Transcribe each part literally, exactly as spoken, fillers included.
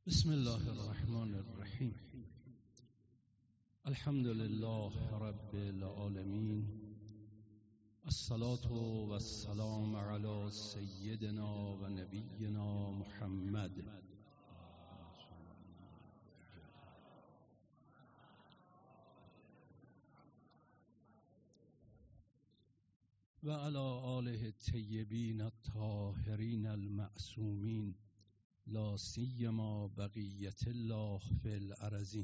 بسم الله الرحمن الرحیم. الحمد لله رب العالمین، الصلاة و السلام علی سیدنا و نبینا محمد و علی آله الطیبین الطاهرین المعصومین، لا سیما بقیت الله فی الارضین.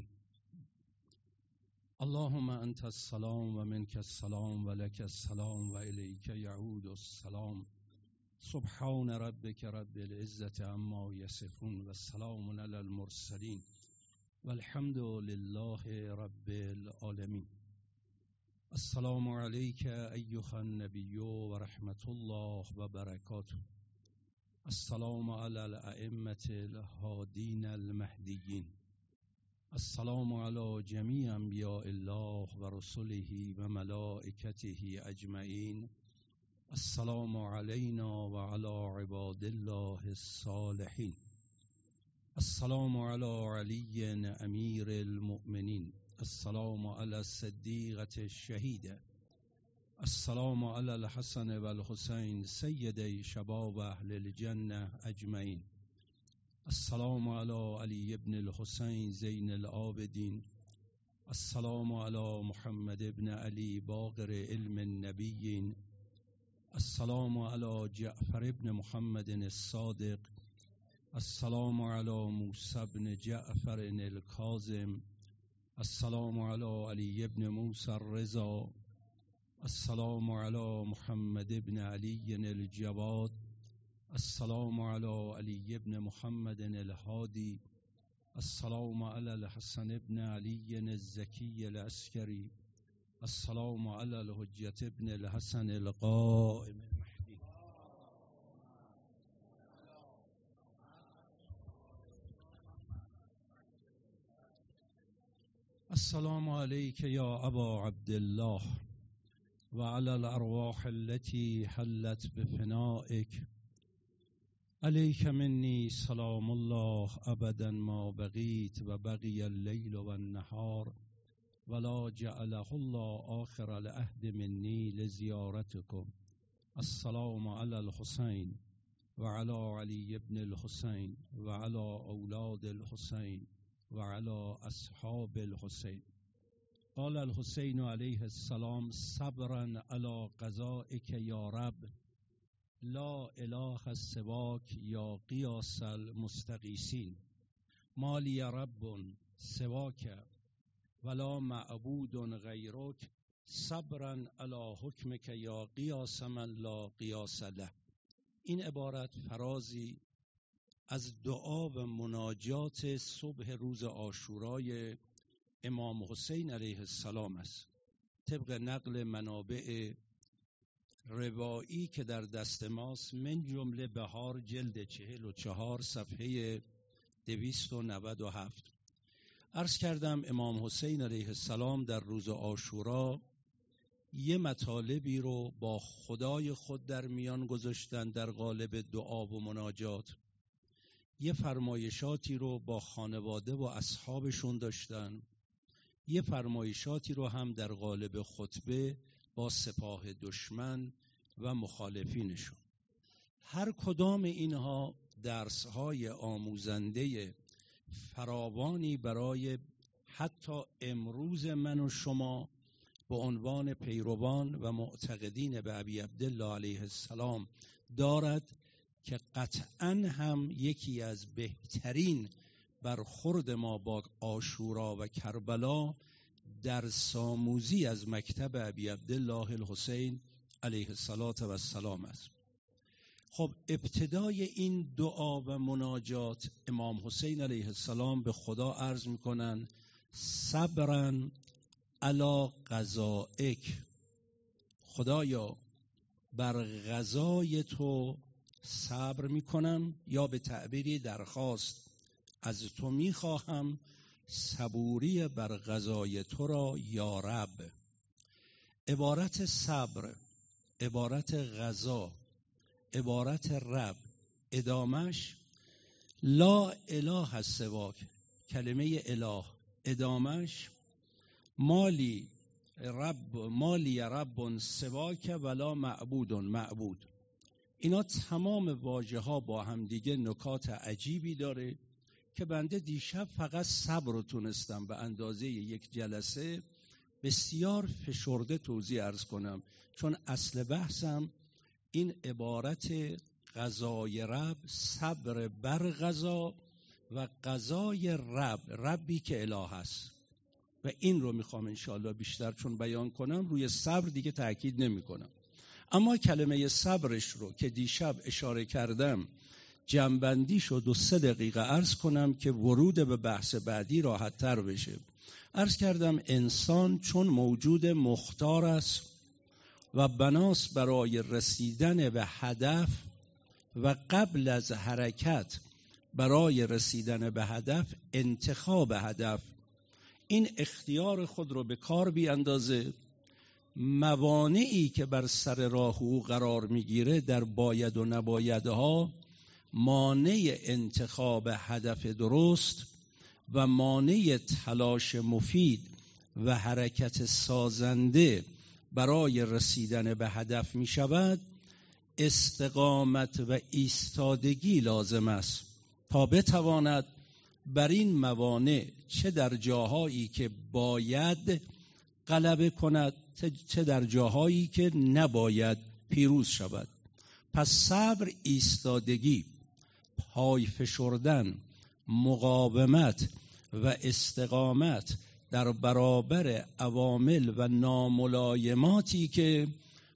اللهم انت السلام و منک السلام و لک السلام و الیک یعود السلام. سبحان ربک رب العزة عما یصفون و سلام علی المرسلین و الحمد لله رب العالمین. السلام علیک ایها النبی و رحمت الله و برکاته. السلام علی الائمة الهادین المهدیین. السلام علی جمیع انبیاء الله و رسله و ملائکته اجمعین. السلام علینا و علی عباد الله الصالحین. السلام علی علی امیر المؤمنین. السلام علی الصدیقة الشهیده. السلام علی الحسن و الحسین سیدی شباب اهل الجنه اجمعین. السلام علی علی ابن الحسین زین العابدین. السلام علی محمد ابن علی باقر علم النبیین. السلام علی جعفر ابن محمد الصادق. السلام علی موسی ابن جعفر الکاظم. السلام علی علی ابن موسی الرضا. السلام علی محمد ابن علی الجواد. السلام علی علی ابن محمد الهادی. السلام علی الحسن ابن علی الزکی العسکری. السلام علی الحجة ابن الحسن القائم المهدی. السلام علیک یا ابا عبدالله و علی الارواح التي حلت بفنائک. علیک منی سلام الله ابدا ما بقیت و بقی اللیل و النهار ولا جعله الله آخر العهد منی لزیارتکم. السلام علی الحسین و علی علی ابن الحسین و علی اولاد الحسین و علی اصحاب الحسین. قال الحسین علیه السلام صبرا علی قضائک یا رب، لا اله سواک یا قیاس المستغیثین. ما لی رب سواک ولا معبود غیرک، صبرا علی حکمک یا قیاس من لا قیاس له. این عبارت فرازی از دعا و مناجات صبح روز عاشورای امام حسین علیه السلام است، طبق نقل منابع روایی که در دست ماست، من جمله بهار جلد چهل و چهار صفحه دویست و نود و هفت. عرض کردم امام حسین علیه السلام در روز عاشورا یه مطالبی رو با خدای خود در میان گذاشتن در قالب دعا و مناجات، یه فرمایشاتی رو با خانواده و اصحابشون داشتن، یه فرمایشاتی رو هم در قالب خطبه با سپاه دشمن و مخالفینشون. هر کدام اینها درس‌های آموزنده فراوانی برای حتی امروز من و شما به عنوان پیروان و معتقدین به ابی عبدالله علیه السلام دارد که قطعاً هم یکی از بهترین برخورد ما با عاشورا و کربلا در ساموزی از مکتب ابی عبدالله الحسین علیه السلام است. خب ابتدای این دعا و مناجات امام حسین علیه السلام به خدا عرض میکنن صبرا علی قضائک، خدایا بر قضای تو صبر میکنم، یا به تعبیری درخواست از تو میخواهم صبوری بر قضای تو را یا رب. عبارت صبر، عبارت قضا، عبارت رب، ادامش لا اله از سواک، کلمه اله ادامش مالی رب مالی رب سواک ولا معبود معبود. اینا تمام واژه ها با هم دیگه نکات عجیبی داره که بنده دیشب فقط صبر رو تونستم به اندازه یک جلسه بسیار فشرده توضیح عرض کنم، چون اصل بحثم این عبارت قضای رب، صبر بر قضا و قضای رب، ربی که اله است، و این رو میخوام انشاءالله بیشتر چون بیان کنم روی صبر دیگه تأکید نمی کنم. اما کلمه صبرش رو که دیشب اشاره کردم جنبندی شد و سه دقیقه عرض کنم که ورود به بحث بعدی راحت تر بشه. عرض کردم انسان چون موجود مختار است و بناس برای رسیدن به هدف و قبل از حرکت برای رسیدن به هدف انتخاب هدف، این اختیار خود رو به کار بیاندازه، موانعی که بر سر راه او قرار میگیره در باید و نبایدها مانع انتخاب هدف درست و مانع تلاش مفید و حرکت سازنده برای رسیدن به هدف می شود، استقامت و ایستادگی لازم است تا بتواند بر این موانع چه در جاهایی که باید غلبه کند چه در جاهایی که نباید پیروز شود. پس صبر، ایستادگی، پای فشردن، مقاومت و استقامت در برابر عوامل و ناملایماتی که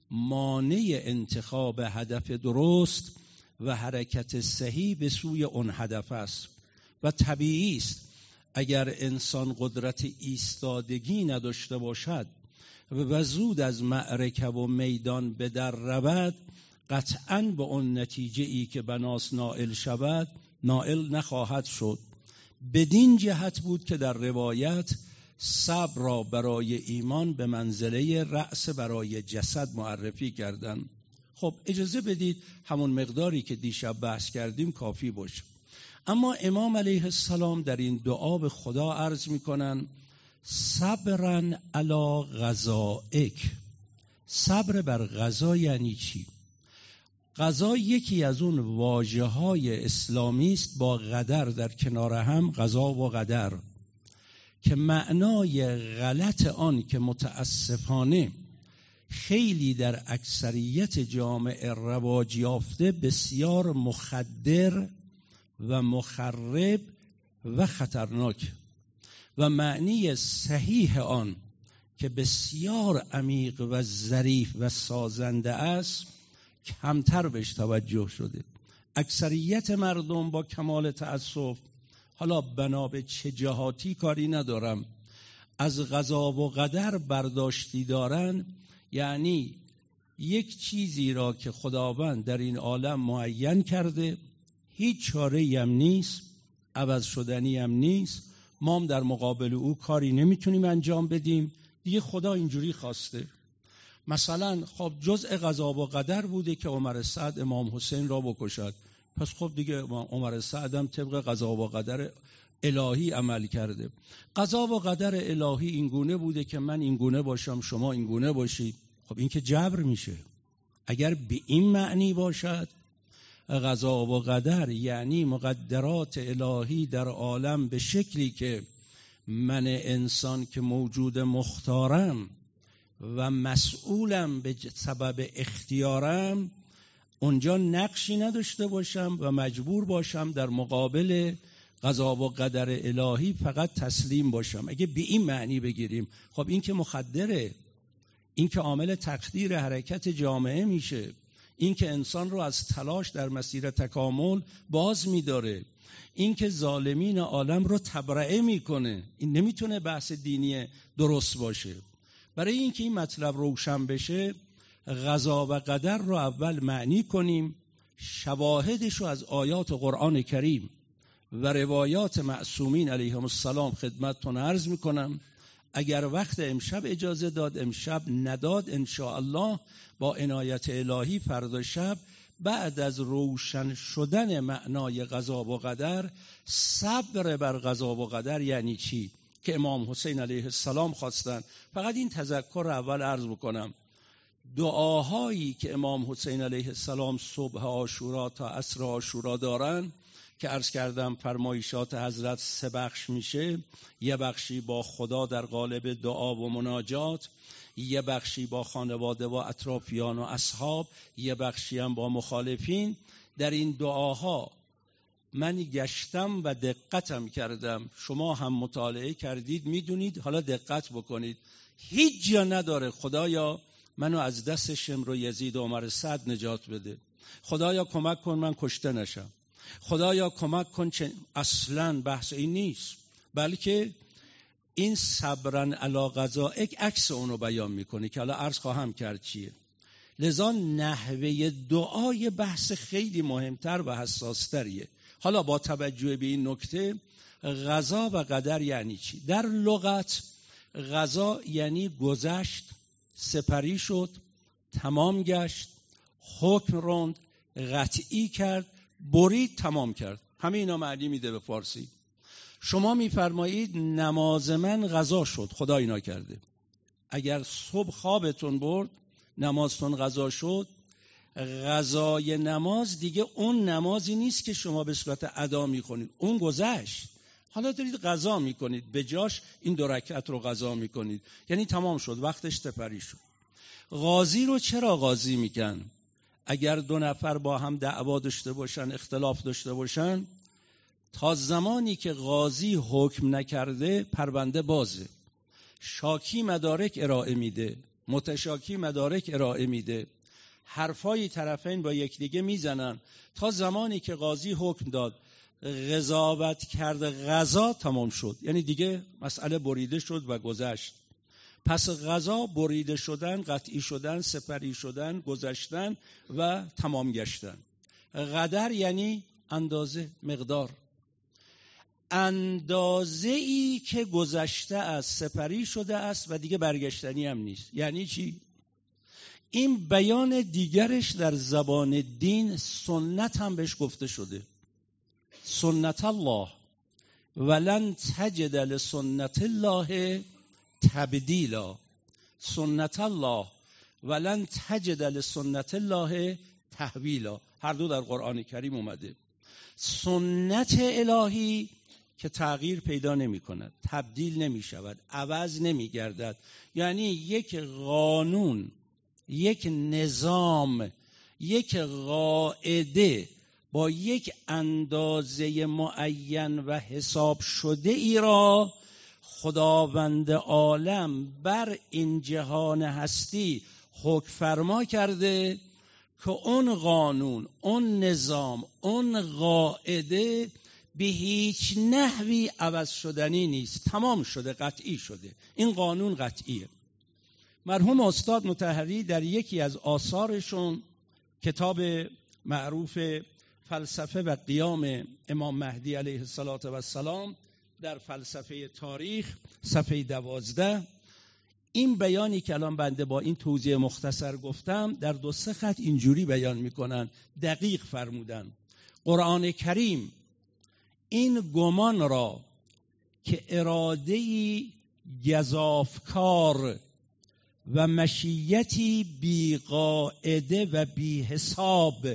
مانع انتخاب هدف درست و حرکت صحیح به سوی اون هدف است. و طبیعی است اگر انسان قدرت ایستادگی نداشته باشد و زود از معرکه و میدان به در رود، قطعاً به اون نتیجه ای که بناس نائل شود نائل نخواهد شد. بدین جهت بود که در روایت صبر را برای ایمان به منزله رأس برای جسد معرفی کردند. خب اجازه بدید همون مقداری که دیشب بحث کردیم کافی باشه. اما امام علیه السلام در این دعا به خدا عرض میکنن صبرا علی قضائک. صبر بر قضا یعنی چی؟ قضا یکی از اون واژه‌های اسلامی است با قدر در کنار هم، قضا و قدر، که معنای غلط آن که متاسفانه خیلی در اکثریت جامعه رواج یافته بسیار مخدر و مخرب و خطرناک، و معنی صحیح آن که بسیار عمیق و ظریف و سازنده است کمتر بهش توجه شده. اکثریت مردم با کمال تأسف، حالا بنا به چه جهاتی کاری ندارم، از قضا و قدر برداشتی دارن، یعنی یک چیزی را که خداوند در این عالم معین کرده هیچ چاره‌ای هم نیست، عوض شدنی هم نیست، ما هم در مقابل او کاری نمیتونیم انجام بدیم، دیگه خدا اینجوری خواسته. مثلا خب جزء قضا و قدر بوده که عمر سعد امام حسین را بکشد، پس خب دیگه عمر سعد هم طبق قضا و قدر الهی عمل کرده. قضا و قدر الهی اینگونه بوده که من اینگونه باشم شما اینگونه باشید، خب این که جبر میشه. اگر به این معنی باشد قضا و قدر یعنی مقدرات الهی در عالم به شکلی که من انسان که موجود مختارم و مسئولم به سبب اختیارم اونجا نقشی نداشته باشم و مجبور باشم در مقابل قضا و قدر الهی فقط تسلیم باشم. اگه به این معنی بگیریم خب این که مخدره، این که عامل تقدیر حرکت جامعه میشه، این که انسان رو از تلاش در مسیر تکامل باز میداره، این که ظالمین عالم رو تبرئه میکنه، این نمیتونه بحث دینی درست باشه. برای اینکه این مطلب روشن بشه قضا و قدر رو اول معنی کنیم، شواهدش رو از آیات قرآن کریم و روایات معصومین علیهم السلام خدمتتون عرض میکنم. اگر وقت امشب اجازه داد، امشب نداد، انشاءالله با عنایت الهی فردا شب بعد از روشن شدن معنای قضا و قدر، صبر بر قضا و قدر یعنی چی که امام حسین علیه السلام خواستن. فقط این تذکر اول عرض بکنم، دعاهایی که امام حسین علیه السلام صبح عاشورا تا عصر عاشورا دارن که عرض کردم فرمایشات حضرت سه بخش میشه، یه بخشی با خدا در قالب دعا و مناجات، یه بخشی با خانواده و اطرافیان و اصحاب، یه بخشی هم با مخالفین. در این دعاها من گشتم و دقتم کردم، شما هم مطالعه کردید میدونید، حالا دقت بکنید، هیچ جا نداره خدایا منو از دست شمر و یزید و عمر سعد نجات بده، خدایا کمک کن من کشته نشم، خدایا کمک کن چه... اصلا بحث این نیست، بلکه این صبرن علی قضائک عکس اونو بیان میکنه که حالا عرض خواهم کرد چیه. لذا نحوه دعای بحث خیلی مهمتر و حساستریه. حالا با توجه به این نکته، قضا و قدر یعنی چی؟ در لغت قضا یعنی گذشت، سپری شد، تمام گشت، حکم راند، قطعی کرد، برید، تمام کرد. همه اینا معنی میده به فارسی. شما میفرمایید نماز من قضا شد، خدا اینا کرده. اگر صبح خوابتون برد، نمازتون قضا شد، قضای نماز دیگه اون نمازی نیست که شما به صورت ادا میکنید، اون گذشت، حالا دارید قضا میکنید، به جاش این دو رکعت رو قضا میکنید، یعنی تمام شد، وقتش سپری شد. قاضی رو چرا قاضی میگن؟ اگر دو نفر با هم دعوا داشته باشن، اختلاف داشته باشن، تا زمانی که قاضی حکم نکرده پرونده بازه، شاکی مدارک ارائه میده، متشاکی مدارک ارائه میده، حرفای طرفین با یکدیگه میزنن، تا زمانی که قاضی حکم داد، قضاوت کرد، قضا تمام شد، یعنی دیگه مسئله بریده شد و گذشت. پس قضا بریده شدن، قطعی شدن، سپری شدن، گذشتن و تمام گشتن. قدر یعنی اندازه، مقدار، اندازه ای که گذشته است، سپری شده است و دیگه برگشتنی هم نیست. یعنی چی؟ این بیان دیگرش در زبان دین سنت هم بهش گفته شده. سنت الله ولن تجد لسنت الله تبدیلا، سنت الله ولن تجد لسنت الله تحویلا، هر دو در قرآن کریم اومده. سنت الهی که تغییر پیدا نمی کند، تبدیل نمی شود، عوض نمی گردد، یعنی یک قانون، یک نظام، یک قاعده با یک اندازه معین و حساب شده ای را خداوند عالم بر این جهان هستی حکم فرما کرده که اون قانون، اون نظام، اون قاعده به هیچ نحوی عوض شدنی نیست، تمام شده، قطعی شده. این قانون قطعیه. مرحوم استاد مطهری در یکی از آثارشون، کتاب معروف فلسفه و قیام امام مهدی علیه السلام، در فلسفه تاریخ صفحه دوازده، این بیانی که الان بنده با این توضیح مختصر گفتم در دو سه خط اینجوری بیان میکنن، دقیق فرمودن. قرآن کریم این گمان را که اراده‌ای گزافکار و مشیتی بی قاعده و بی حساب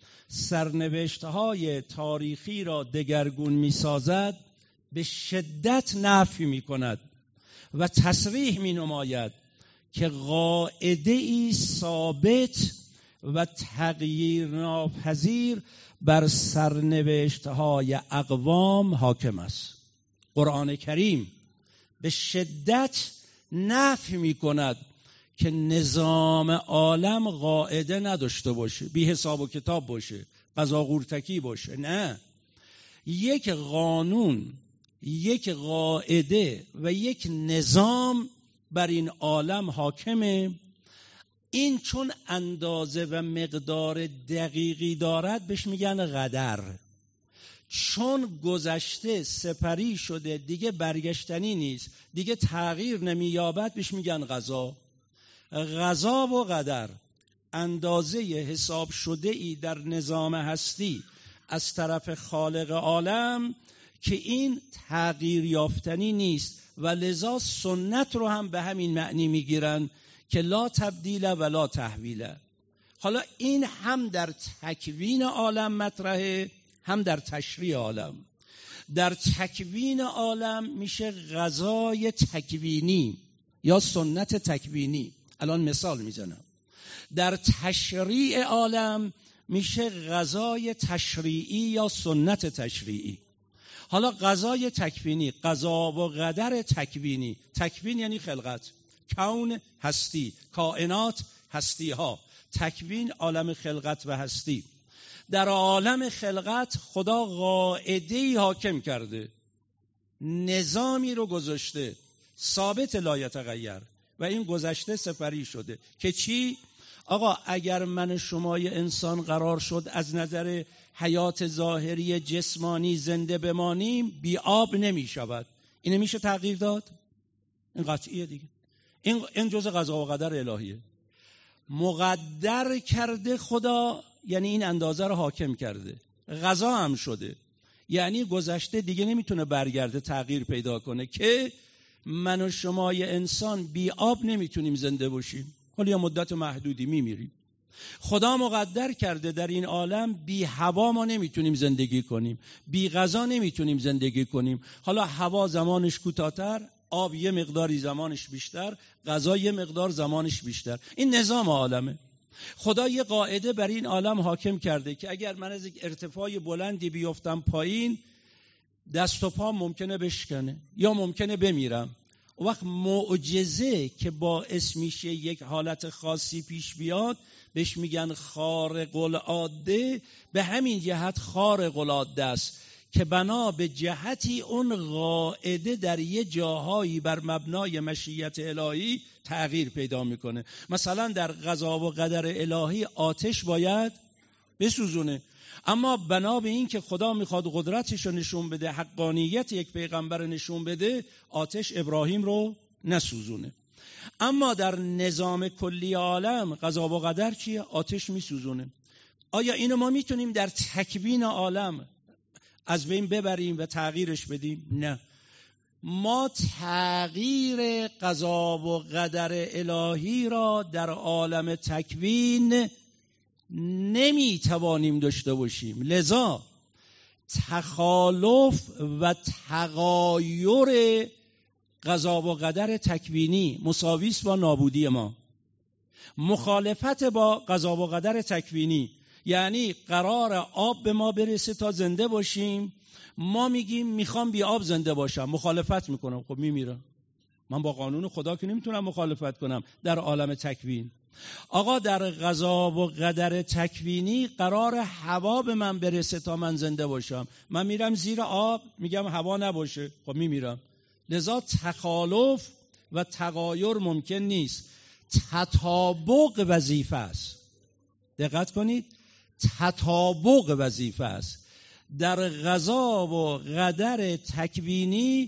سرنوشت‌های تاریخی را دگرگون می‌سازد به شدت نفی می‌کند و تصریح می‌نماید که قاعده‌ای ثابت و تغییر ناپذیر بر سرنوشت‌های اقوام حاکم است. قرآن کریم به شدت نفی می‌کند که نظام عالم قاعده نداشته باشه، بی حساب و کتاب باشه، قضا قورتکی باشه. نه، یک قانون، یک قاعده و یک نظام بر این عالم حاکمه. این چون اندازه و مقدار دقیقی دارد بهش میگن قدر. چون گذشته، سپری شده، دیگه برگشتنی نیست، دیگه تغییر نمییابد، بهش میگن قضا. قضا و قدر اندازه حساب شده ای در نظام هستی از طرف خالق عالم که این تغییر یافتنی نیست و لذا سنت رو هم به همین معنی میگیرن که لا تبدیل و لا تحویل. حالا این هم در تکوین عالم مطرحه، هم در تشریع عالم. در تکوین عالم میشه غذای تکوینی یا سنت تکوینی. الان مثال میزنم. در تشریع عالم میشه غذای تشریعی یا سنت تشریعی. حالا غذای تکوینی، قضا و قدر تکوینی. تکوین یعنی خلقت، کون هستی، کائنات هستی ها. تکوین عالم خلقت و هستی. در عالم خلقت خدا قاعده‌ای حاکم کرده، نظامی رو گذاشته ثابت لا یتغیر و این گذشته سپری شده که چی؟ آقا اگر من شمای انسان قرار شد از نظر حیات ظاهری جسمانی زنده بمانیم، بی آب نمی شود. اینه میشه تغییر داد؟ این قطعیه دیگه. این این جزء قضا و قدر الهیه. مقدر کرده خدا، یعنی این اندازه رو حاکم کرده. قضا هم شده، یعنی گذشته دیگه نمیتونه برگرده تغییر پیدا کنه که من و شمای انسان بی آب نمیتونیم زنده باشیم، حالا یه مدت محدودی میمیریم. خدا مقدر کرده در این عالم بی هوا ما نمیتونیم زندگی کنیم، بی غذا نمیتونیم زندگی کنیم. حالا هوا زمانش کوتاه‌تر، آب یه مقداری زمانش بیشتر، غذا یه مقدار زمانش بیشتر. این نظام عالمه. خدا یه قاعده بر این عالم حاکم کرده که اگر من از یک ارتفاع بلندی بیفتم پایین، دست و پا ممکنه بشکنه یا ممکنه بمیرم. اون وقت معجزه که باعث میشه یک حالت خاصی پیش بیاد بهش میگن خارق العاده. به همین جهت خارق العاده است که بنا به جهتی اون قاعده در یه جاهایی بر مبنای مشیت الهی تغییر پیدا میکنه. مثلا در قضا و قدر الهی آتش باید بسوزونه، اما بنا به این که خدا میخواد قدرتش رو نشون بده، حقانیت یک پیغمبر نشون بده، آتش ابراهیم رو نسوزونه. اما در نظام کلی عالم قضا و قدر چیه؟ آتش میسوزونه. آیا اینو ما میتونیم در تکوین عالم از بین ببریم و تغییرش بدیم؟ نه. ما تغییر قضا و قدر الهی را در عالم تکوین نمیتوانیم داشته باشیم. لذا تخالف و تغایر قضا و قدر تکوینی مساوی است با نابودی ما. مخالفت با قضا و قدر تکوینی یعنی قرار آب به ما برسه تا زنده باشیم، ما میگیم میخوام بی آب زنده باشم، مخالفت میکنم، خب میمیرم. من با قانون خدا که نمیتونم مخالفت کنم در عالم تکوین. آقا در قضا و قدر تکوینی قرار هوا به من برسه تا من زنده باشم، من میرم زیر آب میگم هوا نباشه، خب میمیرم. لذا تخالف و تغایر ممکن نیست. تطابق وظیفه است. دقت کنید، تطابق وظیفه است. در قضا و قدر تکوینی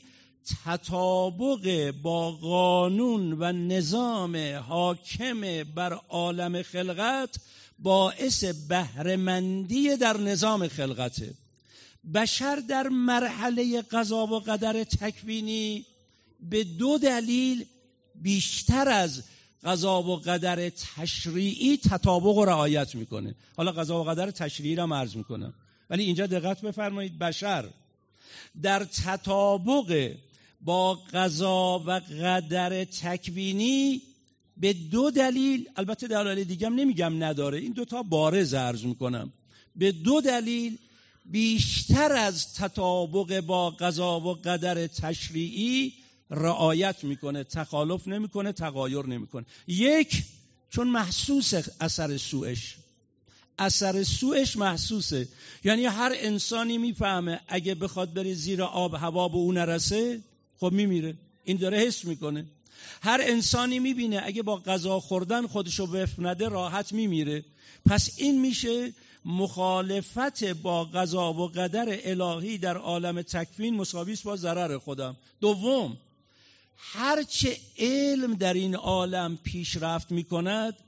تطابق با قانون و نظام حاکم بر عالم خلقت باعث بهره‌مندی در نظام خلقته. بشر در مرحله قضا و قدر تکوینی به دو دلیل بیشتر از قضا و قدر تشریعی تطابق و رعایت میکنه. حالا قضا و قدر تشریعی را عرض میکنم، ولی اینجا دقت بفرمایید. بشر در تطابق با قضا و قدر تکوینی به دو دلیل، البته دلایل دیگه هم نمیگم نداره، این دوتا بارز عرض میکنم، به دو دلیل بیشتر از تطابق با قضا و قدر تشریعی رعایت میکنه، تخالف نمیکنه، تغایر نمیکنه. یک، چون محسوس اثر سوءش، اثر سوءش محسوسه. یعنی هر انسانی میفهمه اگه بخواد بره زیر آب هوا به اون نرسه خب میمیره، این داره حس میکنه. هر انسانی میبینه اگه با غذا خوردن خودشو بفنده راحت میمیره. پس این میشه مخالفت با قضا و قدر الهی در عالم تکوین مساوی است با ضرر خودم. دوم، هرچه علم در این عالم پیشرفت میکند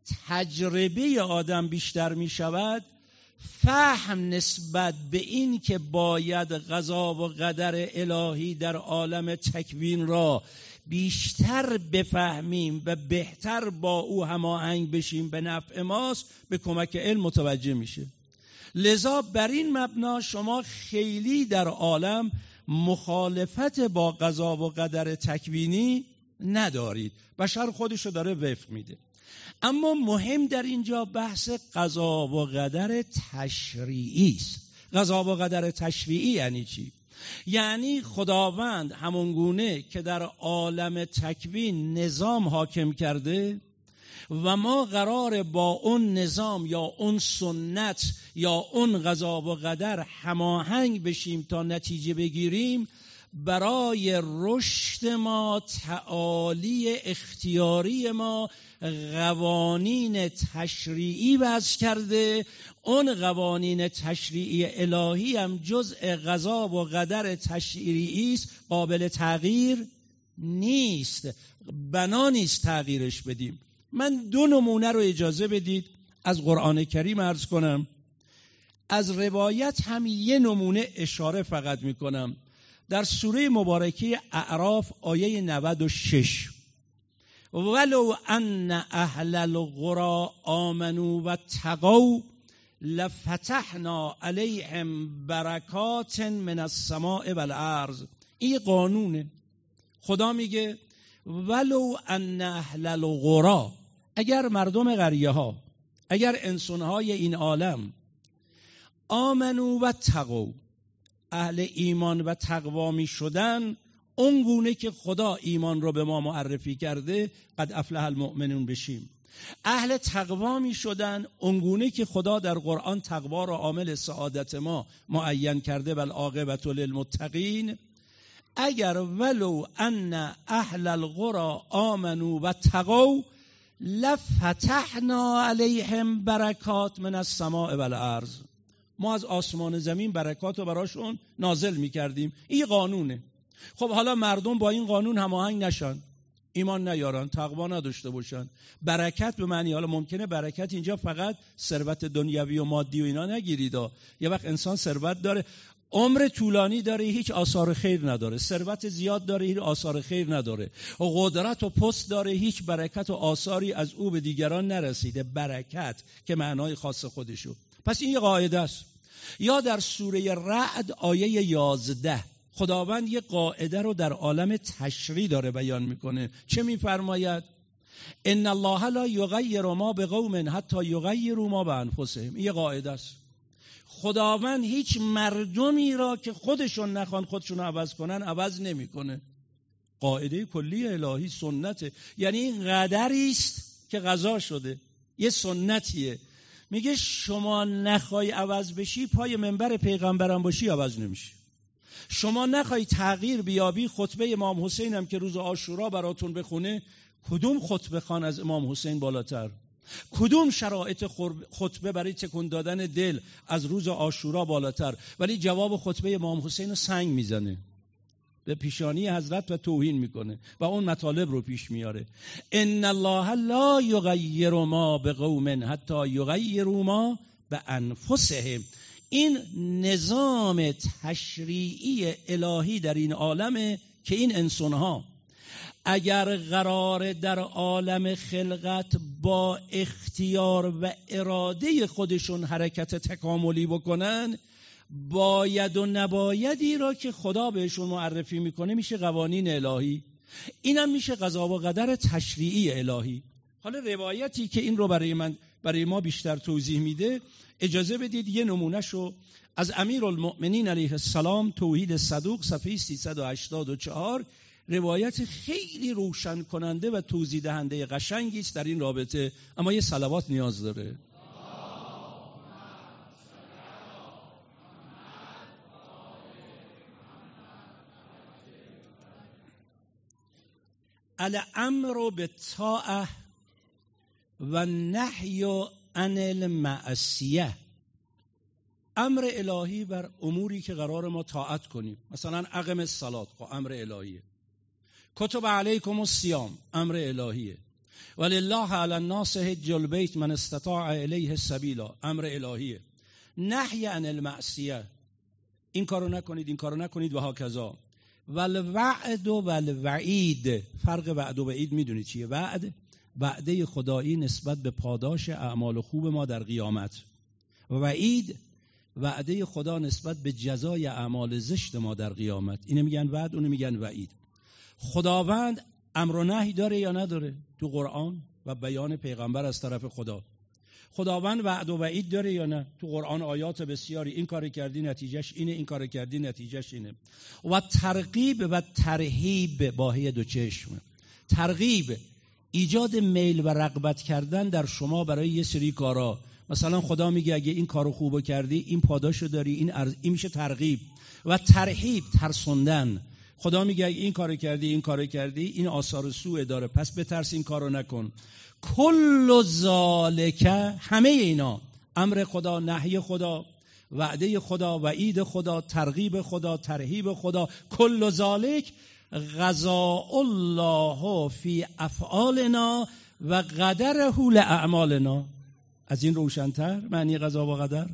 تجربه آدم بیشتر می شود، فهم نسبت به این که باید قضا و قدر الهی در عالم تکوین را بیشتر بفهمیم و بهتر با او هماهنگ بشیم به نفع ماست، به کمک علم متوجه میشه. لذا بر این مبنا شما خیلی در عالم مخالفت با قضا و قدر تکوینی ندارید، بشر خودشو داره وفق میده. اما مهم در اینجا بحث قضا و قدر تشریعی است. قضا و قدر تشریعی یعنی چی؟ یعنی خداوند همونگونه که در عالم تکوین نظام حاکم کرده و ما قراره با اون نظام یا اون سنت یا اون قضا و قدر هماهنگ بشیم تا نتیجه بگیریم، برای رشد ما، تعالی اختیاری ما قوانین تشریعی وضع کرده. اون قوانین تشریعی الهی هم جزء قضا و قدر تشریعی است، قابل تغییر نیست، بنا نیست تغییرش بدیم. من دو نمونه رو اجازه بدید از قرآن کریم عرض کنم. از روایت هم یه نمونه اشاره فقط میکنم. در سوره مبارکه اعراف آیه نود و شش، ولو ان اهل القرى آمنوا واتقوا لفتحنا علیهم برکات من السماء والارض. این قانونه. خدا میگه ولو ان اهل القرى، اگر مردم قریه ها، اگر انسان های این عالم آمنوا واتقوا، اهل ایمان و تقوا می شدن، اون گونه که خدا ایمان رو به ما معرفی کرده، قد افلح المؤمنون بشیم. اهل تقوا می شدن اون گونه که خدا در قرآن تقوا را عامل سعادت ما معین کرده، والعاقبة للمتقین. اگر ولو ان اهل القرى آمنوا واتقوا لفتحنا علیهم برکات من السماء والارض، ما از آسمان زمین برکات رو براشون نازل میکردیم. این قانونه. خب حالا مردم با این قانون هماهنگ نشن، ایمان نیارن، تقوا نداشته باشن، برکت به معنی، حالا ممکنه برکت اینجا فقط ثروت دنیوی و مادی و اینا نگیرید. یه وقت انسان ثروت داره، عمر طولانی داره، هیچ آثار خیر نداره، ثروت زیاد داره، هیچ آثار خیر نداره، و قدرت و پست داره، هیچ برکت و آثاری از او به دیگران نرسیده. برکت که معنای خاص خودشو. پس این یه قاعده است. یا در سوره رعد آیه یازده خداوند یه قاعده رو در عالم تشریع داره بیان میکنه. چه میفرماید؟ ان الله لا یغیر ما بقوم حتی یغیروا ما بانفسهم. این یه قاعده است. خداوند هیچ مردمی را که خودشون نخوان خودشون رو عوض کنن عوض نمیکنه. قاعده کلی الهی، سنته. یعنی این قدری است که قضا شده، یه سنتیه. میگه شما نخوای عوض بشی، پای منبر پیغمبرم باشی عوض نمیشی. شما نخوای تغییر بیابی، خطبه امام حسین هم که روز عاشورا براتون بخونه، کدوم خطبه خوان از امام حسین بالاتر؟ کدوم شرایط خطبه برای تکون دادن دل از روز عاشورا بالاتر؟ ولی جواب خطبه امام حسین رو سنگ میزنه، به پیشانی حضرت و توهین میکنه و اون مطالب رو پیش میاره. ان الله لا یغیر ما بقوم حتی یغیروا ما بانفسهم. این نظام تشریعی الهی در این عالمه که این انسانها اگر قرار در عالم خلقت با اختیار و اراده خودشون حرکت تکاملی بکنن، باید و نبایدی را که خدا بهشون معرفی میکنه میشه قوانین الهی. اینم میشه قضا و قدر تشریعی الهی. حالا روایتی که این رو برای من برای ما بیشتر توضیح میده، اجازه بدید یه نمونهشو از امیرالمؤمنین علیه السلام، توحید صدوق، صفحه سیصد و هشتاد و چهار، روایت خیلی روشن کننده و توضیح دهنده قشنگی است در این رابطه، اما یه صلوات نیاز داره. الامر بالطاعه و النهی عن المعصیه. امر الهی بر اموری که قرار ما طاعت کنیم، مثلا اقم الصلات، خب امر الهیه. کتب علیکم الصیام، امر الهیه. ولله علی الناس حج البیت من استطاع الیه سبیلا، امر الهیه. نهی عن المعصیه، این کارو نکنید این کارو نکنید و هاکذا. والوعد و والوعید، فرق وعد و وعید میدونید چیه؟ وعد وعده خدایی نسبت به پاداش اعمال خوب ما در قیامت، و وعید وعده خدا نسبت به جزای اعمال زشت ما در قیامت. اینو میگن وعد، اونو میگن وعید. خداوند امر و نهی داره یا نداره تو قرآن و بیان پیغمبر از طرف خدا؟ خداوند وعد و وعید داره یا نه؟ تو قرآن آیات بسیاری، این کار کردی نتیجهش اینه، این کار کردی نتیجهش اینه. و ترغیب و ترهیب با هی دو چشم. ترغیب ایجاد میل و رغبت کردن در شما برای یه سری کارا. مثلا خدا میگه اگه این کارو خوبو کردی این پاداشو داری، این ارز... این میشه ترغیب. و ترهیب ترسوندن. خدا میگه اگه این کارو کردی این کارو کردی این آثار سوء داره، پس بترس این کارو نکن. کل ذالک، همه اینا، امر خدا، نهی خدا، وعده خدا، وعید خدا، ترغیب خدا، ترهیب خدا، کل ذالک قضاء الله فی افعالنا و قدره لاعمالنا. از این روشن‌تر معنی قضا و قدر؟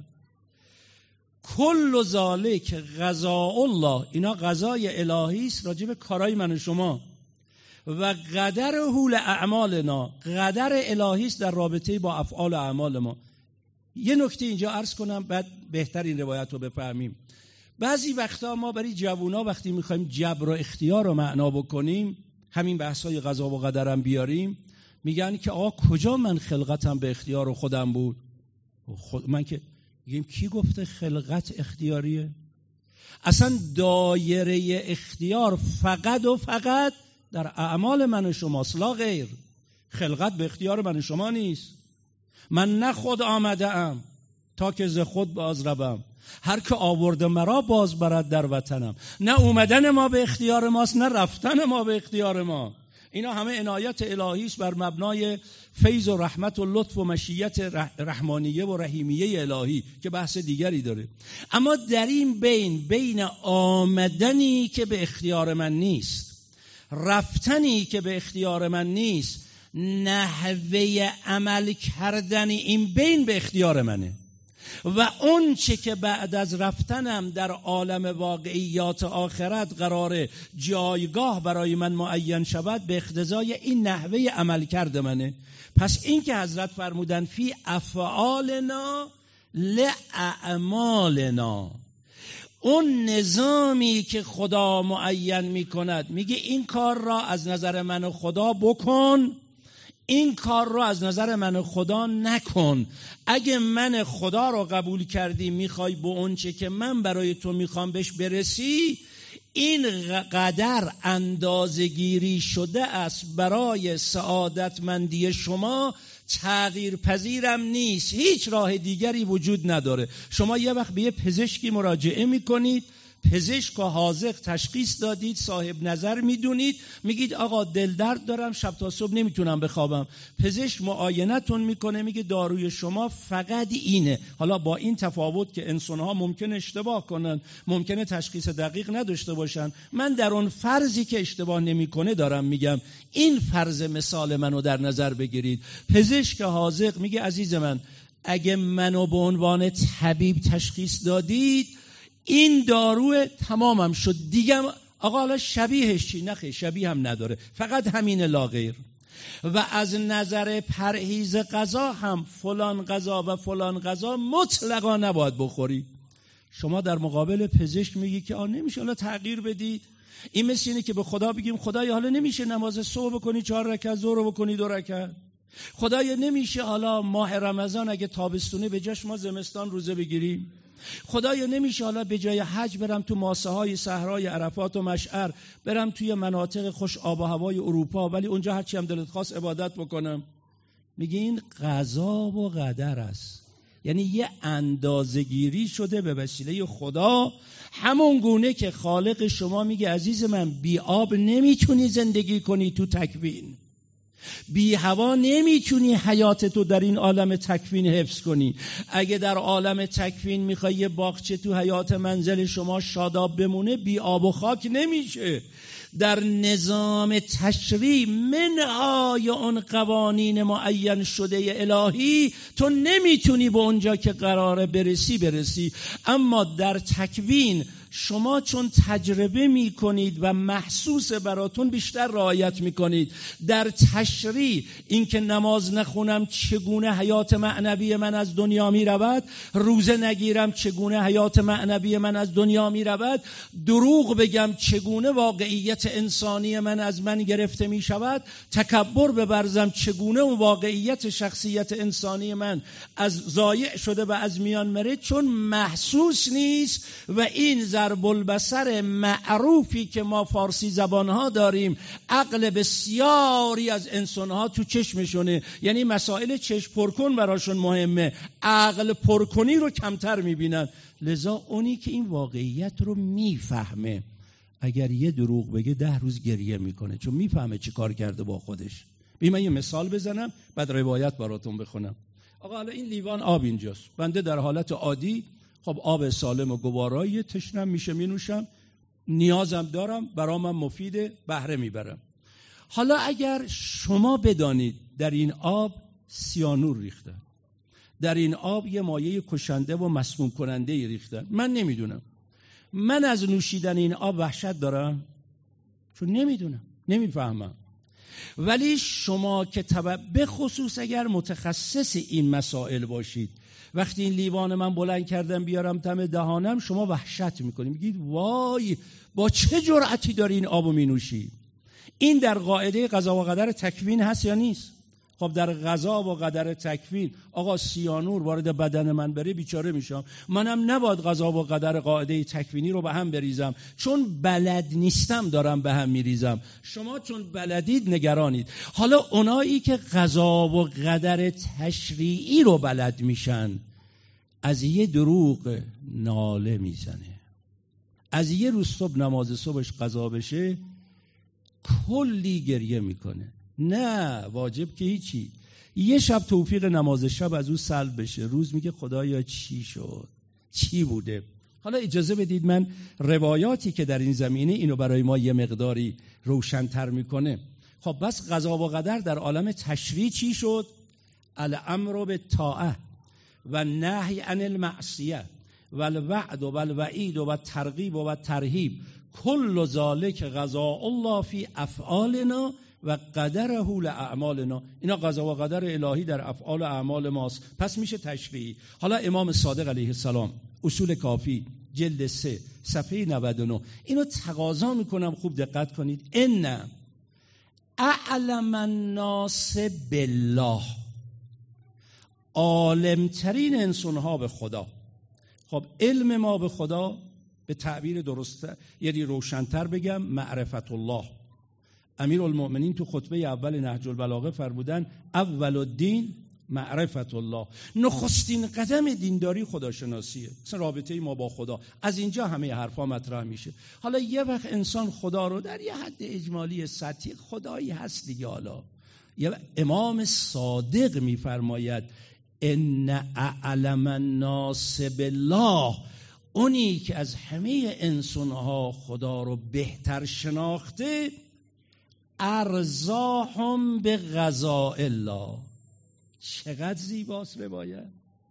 کل ذالک قضاء الله، اینا قضای الهی است راجع به کارهای من و شما. و قدره لاعمالنا، قدر الهی است در رابطه با افعال و اعمال ما. یه نکته اینجا عرض کنم بعد بهتر این روایت رو بفهمیم. بعضی وقتا ما برای جوونا وقتی میخوایم جبر و اختیار رو معنا بکنیم، همین بحثای قضا و قدرم بیاریم، میگن که آقا کجا من خلقتم به اختیار خودم بود؟ خود من که میگیم کی گفته خلقت اختیاریه؟ اصلا دایره اختیار فقط و فقط در اعمال من و شماست، لا غیر. خلقت به اختیار من و شما نیست. من نه خود آمده ام تا که ز خود باز روم، هر که آورده مرا باز برد در وطنم. نه اومدن ما به اختیار ماست، نه رفتن ما به اختیار ما. اینا همه عنایت الهی است بر مبنای فیض و رحمت و لطف و مشیت رحمانیه و رحیمیه الهی که بحث دیگری داره. اما در این بین بین آمدنی که به اختیار من نیست، رفتنی که به اختیار من نیست، نحوه عمل کردن این بین به اختیار منه. و اون چه که بعد از رفتنم در عالم واقعیات آخرت قراره جایگاه برای من معین شود به اقتضای این نحوه عمل کرد منه. پس این که حضرت فرمودن فی افعالنا لاعمالنا، اون نظامی که خدا معین می کند، میگه این کار را از نظر من و خدا بکن، این کار رو از نظر من خدا نکن. اگه من خدا رو قبول کردی میخوای به اون چه که من برای تو میخوام بهش برسی، این قدر اندازه‌گیری شده است برای سعادتمندی شما، تغییر پذیرم نیست، هیچ راه دیگری وجود نداره. شما یه وقت به یه پزشکی مراجعه میکنید، پزشک و حاذق تشخیص دادید، صاحب نظر میدونید، میگید آقا دل درد دارم، شب تا صبح نمیتونم بخوابم. پزشک معاینتون میکنه، میگه داروی شما فقط اینه. حالا با این تفاوت که انسانها ممکن اشتباه کنن، ممکنه تشخیص دقیق نداشته باشن، من در اون فرضی که اشتباه نمیکنه دارم میگم. این فرض مثال منو در نظر بگیرید. پزشک حاذق میگه عزیز من، اگه منو به عنوان طبیب تشخیص دادید، این دارو تمامم شد دیگه. آقا حالا شبیهش چی؟ نخیر، شبیه هم نداره، فقط همین لا غیر. و از نظر پرهیز غذا هم فلان غذا و فلان غذا مطلقا نباید بخوری. شما در مقابل پزشک میگی که آ نمیشه حالا تغییر بدید. این مثل اینه که به خدا بگیم خدایا حالا نمیشه نماز صبح بکنی چهار رکعت، ظهر بکنی دو رکعت. خدایا نمیشه حالا ماه رمضان اگه تابستونه به جاش ما زمستان روزه بگیریم. خدایا نمیشه حالا به جای حج برم تو ماسه های صحرای عرفات و مشعر، برم توی مناطق خوش آب و هوای اروپا، ولی اونجا هرچی هم دلت خواست عبادت بکنم. میگه این قضا و قدر است، یعنی یه اندازه‌گیری شده به وسیله خدا. همون گونه که خالق شما میگه عزیز من بی آب نمیتونی زندگی کنی تو تکوین، بی هوا نمیتونی حیاتتو در این عالم تکوین حفظ کنی. اگه در عالم تکوین میخوای یه باغچه تو حیات منزل شما شاداب بمونه، بی آب و خاک نمیشه. در نظام تشریع منهای اون قوانین معین شده الهی تو نمیتونی به اونجا که قراره برسی برسی. اما در تکوین شما چون تجربه می کنید و محسوس براتون بیشتر رعایت می کنید. در تشریع این که نماز نخونم چگونه حیات معنوی من از دنیا می رود، روزه نگیرم چگونه حیات معنوی من از دنیا می رود، دروغ بگم چگونه واقعیت انسانی من از من گرفته می شود، تکبر ببرزم چگونه اون واقعیت شخصیت انسانی من از ضایع شده و از میان مره، چون محسوس نیست. و این ضرب البصر معروفی که ما فارسی زبانها داریم، عقل بسیاری از انسانها تو چشمشونه، یعنی مسائل چشم پرکن براشون مهمه، عقل پرکنی رو کمتر میبینن. لذا اونی که این واقعیت رو میفهمه اگر یه دروغ بگه ده روز گریه میکنه، چون میفهمه چی کار کرده با خودش. ببین من یه مثال بزنم بعد روایت براتون بخونم. آقا حالا این لیوان آب اینجاست، بنده در حالت عادی خب آب سالم و گوارایی، تشنم میشه مینوشم، نیازم دارم، برامم مفیده، بهره میبرم. حالا اگر شما بدانید در این آب سیانور ریختن، در این آب یه مایه کشنده و مسموم کننده ریختن، من نمیدونم، من از نوشیدن این آب وحشت دارم؟ چون نمیدونم، نمیفهمم. ولی شما که به خصوص اگر متخصص این مسائل باشید، وقتی این لیوان من بلند کردم بیارم دم دهانم، شما وحشت میکنید، میگید وای با چه جرأتی داری این آبو مینوشی؟ این در قاعده قضا و قدر تکوین هست یا نیست؟ خب در قضا و قدر تکوین آقا سیانور وارد بدن من بره بیچاره میشم، منم نباید قضا و قدر قاعده تکوینی رو به هم بریزم، چون بلد نیستم دارم به هم میریزم. شما چون بلدید نگرانید. حالا اونایی که قضا و قدر تشریعی رو بلد میشن از یه دروغ ناله میزنه، از یه روز صبح نماز صبحش قضا بشه کلی گریه میکنه. نه واجب که هیچی، یه شب توفیق نماز شب از او سلب بشه، روز میگه خدایا چی شد، چی بوده. حالا اجازه بدید من روایاتی که در این زمینه اینو برای ما یه مقداری روشن‌تر میکنه. خب بس قضا و قدر در عالم تشریع چی شد؟ الامر بالطاعه و نهی عن المعصیه و الوعد و الوعید و الترغیب و الترهیب، کل ذالک قضاء الله فی افعالنا و قدره لاعمالنا. اینا قضا و قدر الهی در افعال و اعمال ماست، پس میشه تشریعی. حالا امام صادق علیه السلام اصول کافی جلد سه صفحه نود و نه اینو تقاضا میکنم خوب دقت کنید. ان اعلم الناس بالله، عالمترین انسانها به خدا. خب علم ما به خدا به تعبیر درسته یعنی روشن‌تر بگم معرفت الله. امیرالمؤمنین تو خطبه اول نهج البلاغه فرمودن اول الدین معرفت الله، نخستین قدم دینداری خداشناسیه، مثلا رابطه ما با خدا. از اینجا همه حرفا مطرح میشه. حالا یه وقت انسان خدا رو در یه حد اجمالی سطحی خدایی هست دیگه. حالا یه امام صادق میفرماید ان اعلم الناس بالله، اونی که از همه انسانها خدا رو بهتر شناخته، ارزاهم به قضاء الله. چقدر زیباست روایت.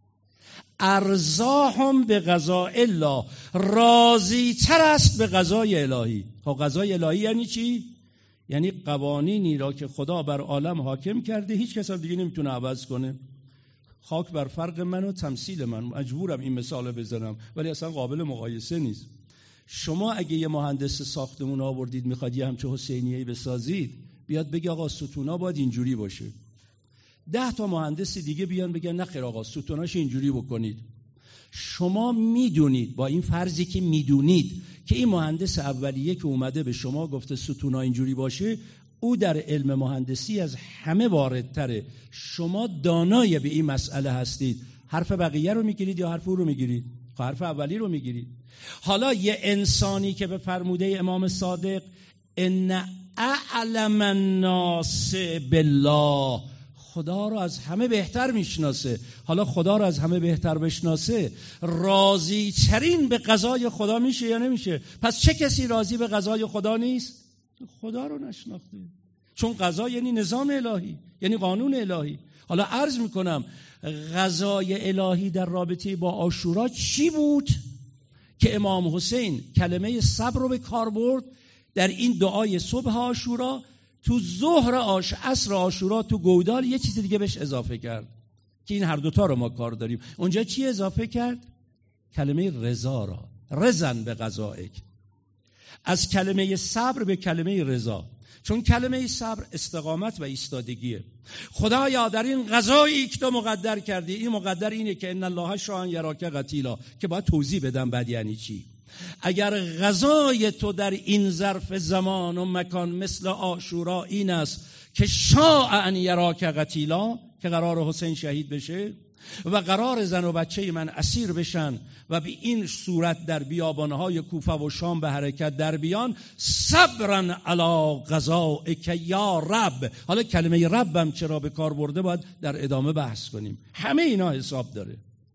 ارزاهم به قضاء الله، راضی تر است به قضای الهی. خب قضای الهی یعنی چی؟ یعنی قوانینی را که خدا بر عالم حاکم کرده هیچ کس دیگه نمیتونه عوض کنه. خاک بر فرق من و تمثیل من، مجبورم این مثال بزنم ولی اصلا قابل مقایسه نیست. شما اگه یه مهندس ساختمون آوردید میخواد یه همچه حسینیه‌ای بسازید، بیاد بگه آقا ستونا باید اینجوری باشه، ده تا مهندس دیگه بیان بگن نه خیر آقا ستوناش اینجوری بکنید. شما میدونید، با این فرضی که میدونید که این مهندس اولیه که اومده به شما گفته ستونا اینجوری باشه، او در علم مهندسی از همه واردتره. شما دانای به این مسئله هستید، حرف بقیه رو میگیرید یا حرف او رو میگیرید؟ حرف اولی رو میگیرید. حالا یه انسانی که به فرموده امام صادق ان اعلم الناس بالله، خدا رو از همه بهتر میشناسه. حالا خدا رو از همه بهتر بشناسه، راضی ترین به قضای خدا میشه یا نمیشه؟ پس چه کسی راضی به قضای خدا نیست؟ خدا رو نشناخته. چون قضا یعنی نظام الهی، یعنی قانون الهی. حالا عرض میکنم قضای الهی در رابطه با عاشورا چی بود که امام حسین کلمه صبر رو به کار برد در این دعای صبح عاشورا؟ تو ظهر آش عصر عاشورا تو گودال یه چیز دیگه بهش اضافه کرد که این هر دوتا رو ما کار داریم. اونجا چی اضافه کرد؟ کلمه رضا را، رضن به قضائک، از کلمه صبر به کلمه رضا. چون کلمه صبر استقامت و ایستادگیه. خدایا در این قضایی که تو مقدر کردی، این مقدر اینه که ان الله شاء یراک قتیلا، که باید توضیح بدم بعد یعنی چی. اگر قضای تو در این ظرف زمان و مکان مثل عاشورا این است که شاء ان یراک قتیلا، که قرار حسین شهید بشه و قرار زن و بچه من اسیر بشن و به این صورت در بیابانهای کوفه و شام به حرکت در بیان، صبرن علی قضائک یا رب. حالا کلمه ربم چرا به کار برده باید در ادامه بحث کنیم. همه اینا حساب داره.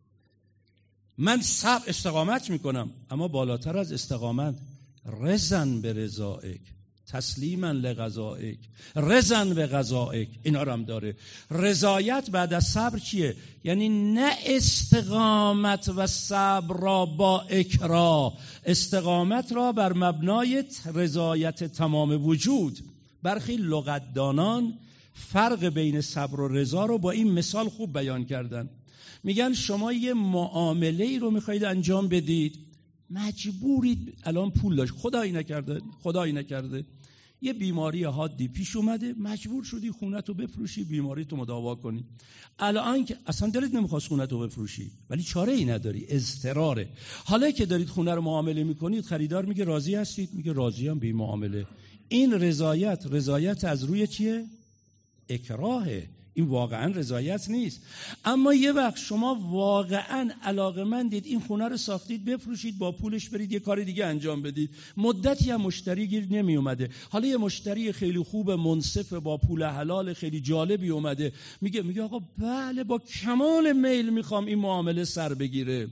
من صبر استقامت میکنم، اما بالاتر از استقامت رضن به رضائک، تسلیما لقضائک، رضن به قضائک، اینا رو هم داره. رضایت بعد از صبر چیه؟ یعنی نه استقامت و صبر را با اکراه، استقامت را بر مبنای رضایت تمام وجود. برخی لغتدانان فرق بین صبر و رضا رو با این مثال خوب بیان کردن. میگن شما یه معامله‌ای رو میخواید انجام بدید، مجبورید، الان پول داشت، خدایی نکرده خدایی نکرده یه بیماری حادی پیش اومده، مجبور شدی خونتو بفروشی، بیماری تو مداوا کنی. الان که اصلا دلت نمیخواست خونتو بفروشی، ولی چاره ای نداری، اضطراره. حالا که دارید خونه رو معامله میکنید، خریدار میگه راضی هستید؟ میگه راضی ام بی معامله. این رضایت، رضایت از روی چیه؟ اکراهه. این واقعا رضایت نیست. اما یه وقت شما واقعا علاقه‌مندید این خونه رو ساختید بفروشید، با پولش برید یه کار دیگه انجام بدید، مدتی هم مشتری گیر نمی اومده، حالا یه مشتری خیلی خوب منصف با پول حلال خیلی جالبی اومده، میگه میگه آقا بله با کمال میل میخوام این معامله سر بگیره.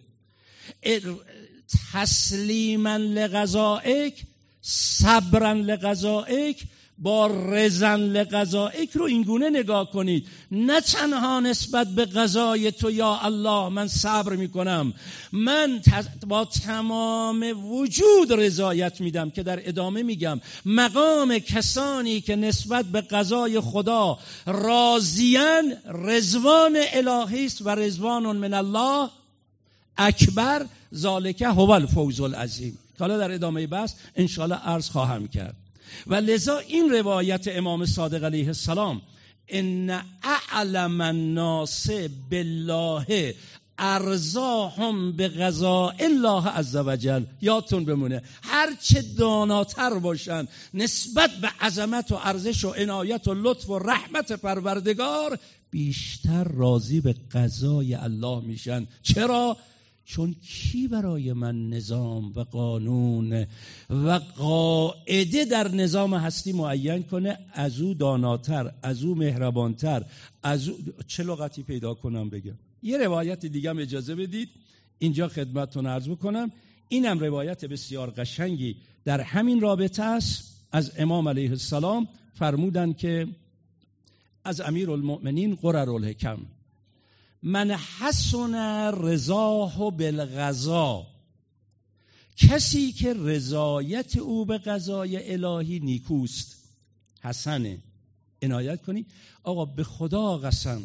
تسلیما لقضائک، صبرا لقضائک، با رضن لقضائک رو اینگونه نگاه کنید. نه تنها نسبت به قضای تو یا الله من صبر میکنم، من با تمام وجود رضایت میدم، که در ادامه میگم مقام کسانی که نسبت به قضای خدا راضیان رضوان الهی است و رضوان من الله اکبر، ذالک هو الفوز العظیم. حالا در ادامه بحث انشاءالله عرض خواهم کرد. و لذا این روایت امام صادق علیه السلام، ان اعلم الناس بالله ارزاهم به قضاء الله عز وجل، یادتون بمونه هر چه داناتر باشن نسبت به عظمت و ارزش و عنایت و لطف و رحمت پروردگار، بیشتر راضی به قضای الله میشن. چرا؟ چون کی برای من نظام و قانون و قاعده در نظام هستی معین کنه از او داناتر، از او مهربانتر، از او چه لغتی پیدا کنم بگم. یه روایت دیگه هم اجازه بدید اینجا خدمتتون عرض بکنم. اینم روایت بسیار قشنگی در همین رابطه است. از امام علیه السلام فرمودن که از امیرالمؤمنین قررالحکم، من حسن رضاه بالقضا، کسی که رضایت او به قضای الهی نیکوست، حسنه. عنایت کنی آقا، به خدا قسم،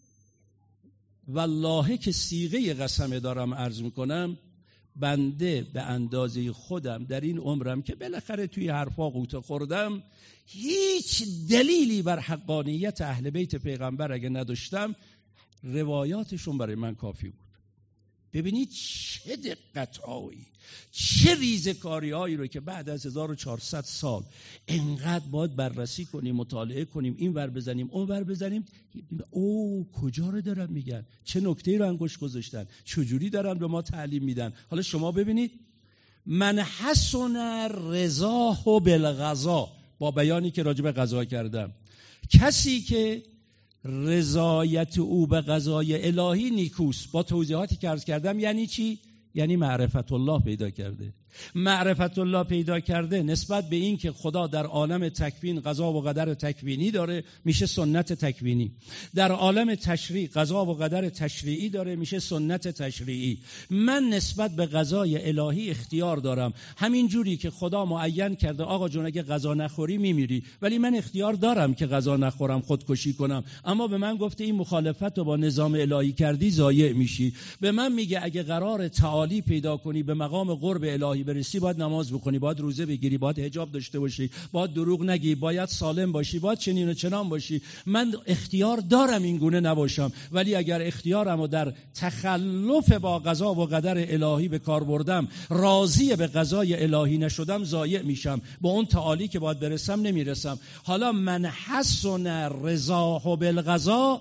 والله که صیغه قسم دارم عرض میکنم، بنده به اندازه خودم در این عمرم که بالاخره توی حرفا قوطه خوردم، هیچ دلیلی بر حقانیت اهل بیت پیغمبر اگه نداشتم، روایاتشون برای من کافی بود. ببینید چه دقت‌هایی، چه ریزکاری‌هایی رو که بعد از هزار و چهارصد سال انقدر باید بررسی کنیم، مطالعه کنیم، این ور بزنیم اون ور بزنیم. او کجا رو دارن میگن، چه نکته‌ای رو انگشت گذاشتن، چجوری دارن به ما تعلیم میدن. حالا شما ببینید، من حسن رضاه بالقضا، با بیانی که راجع به قضا کردم. کسی که رضایت او به قضای الهی نیکوست، با توضیحاتی که عرض کردم. یعنی چی؟ یعنی معرفت الله پیدا کرده. معرفت الله پیدا کرده نسبت به این که خدا در عالم تکوین قضا و قدر تکوینی داره، میشه سنت تکوینی. در عالم تشریع قضا و قدر تشریعی داره، میشه سنت تشریعی. من نسبت به قضای الهی اختیار دارم، همین جوری که خدا معین کرده آقا جون اگه غذا نخوری میمیری، ولی من اختیار دارم که غذا نخورم، خودکشی کنم. اما به من گفته این مخالفت رو با نظام الهی کردی ضایع میشی. به من میگه اگه قرار تعالی پیدا کنی، به مقام قرب الهی برسی، باید نماز بخونی، باید روزه بگیری، باید حجاب داشته باشی، باید دروغ نگی، باید سالم باشی، باید چنین و چنان باشی. من اختیار دارم این گونه نباشم، ولی اگر اختیارمو در تخلف با قضا و قدر الهی به کار بردم، راضی به قضای الهی نشدم، ضایع میشم، با اون تعالی که باید برسم نمیرسم. حالا من حسن رضاه بالقضا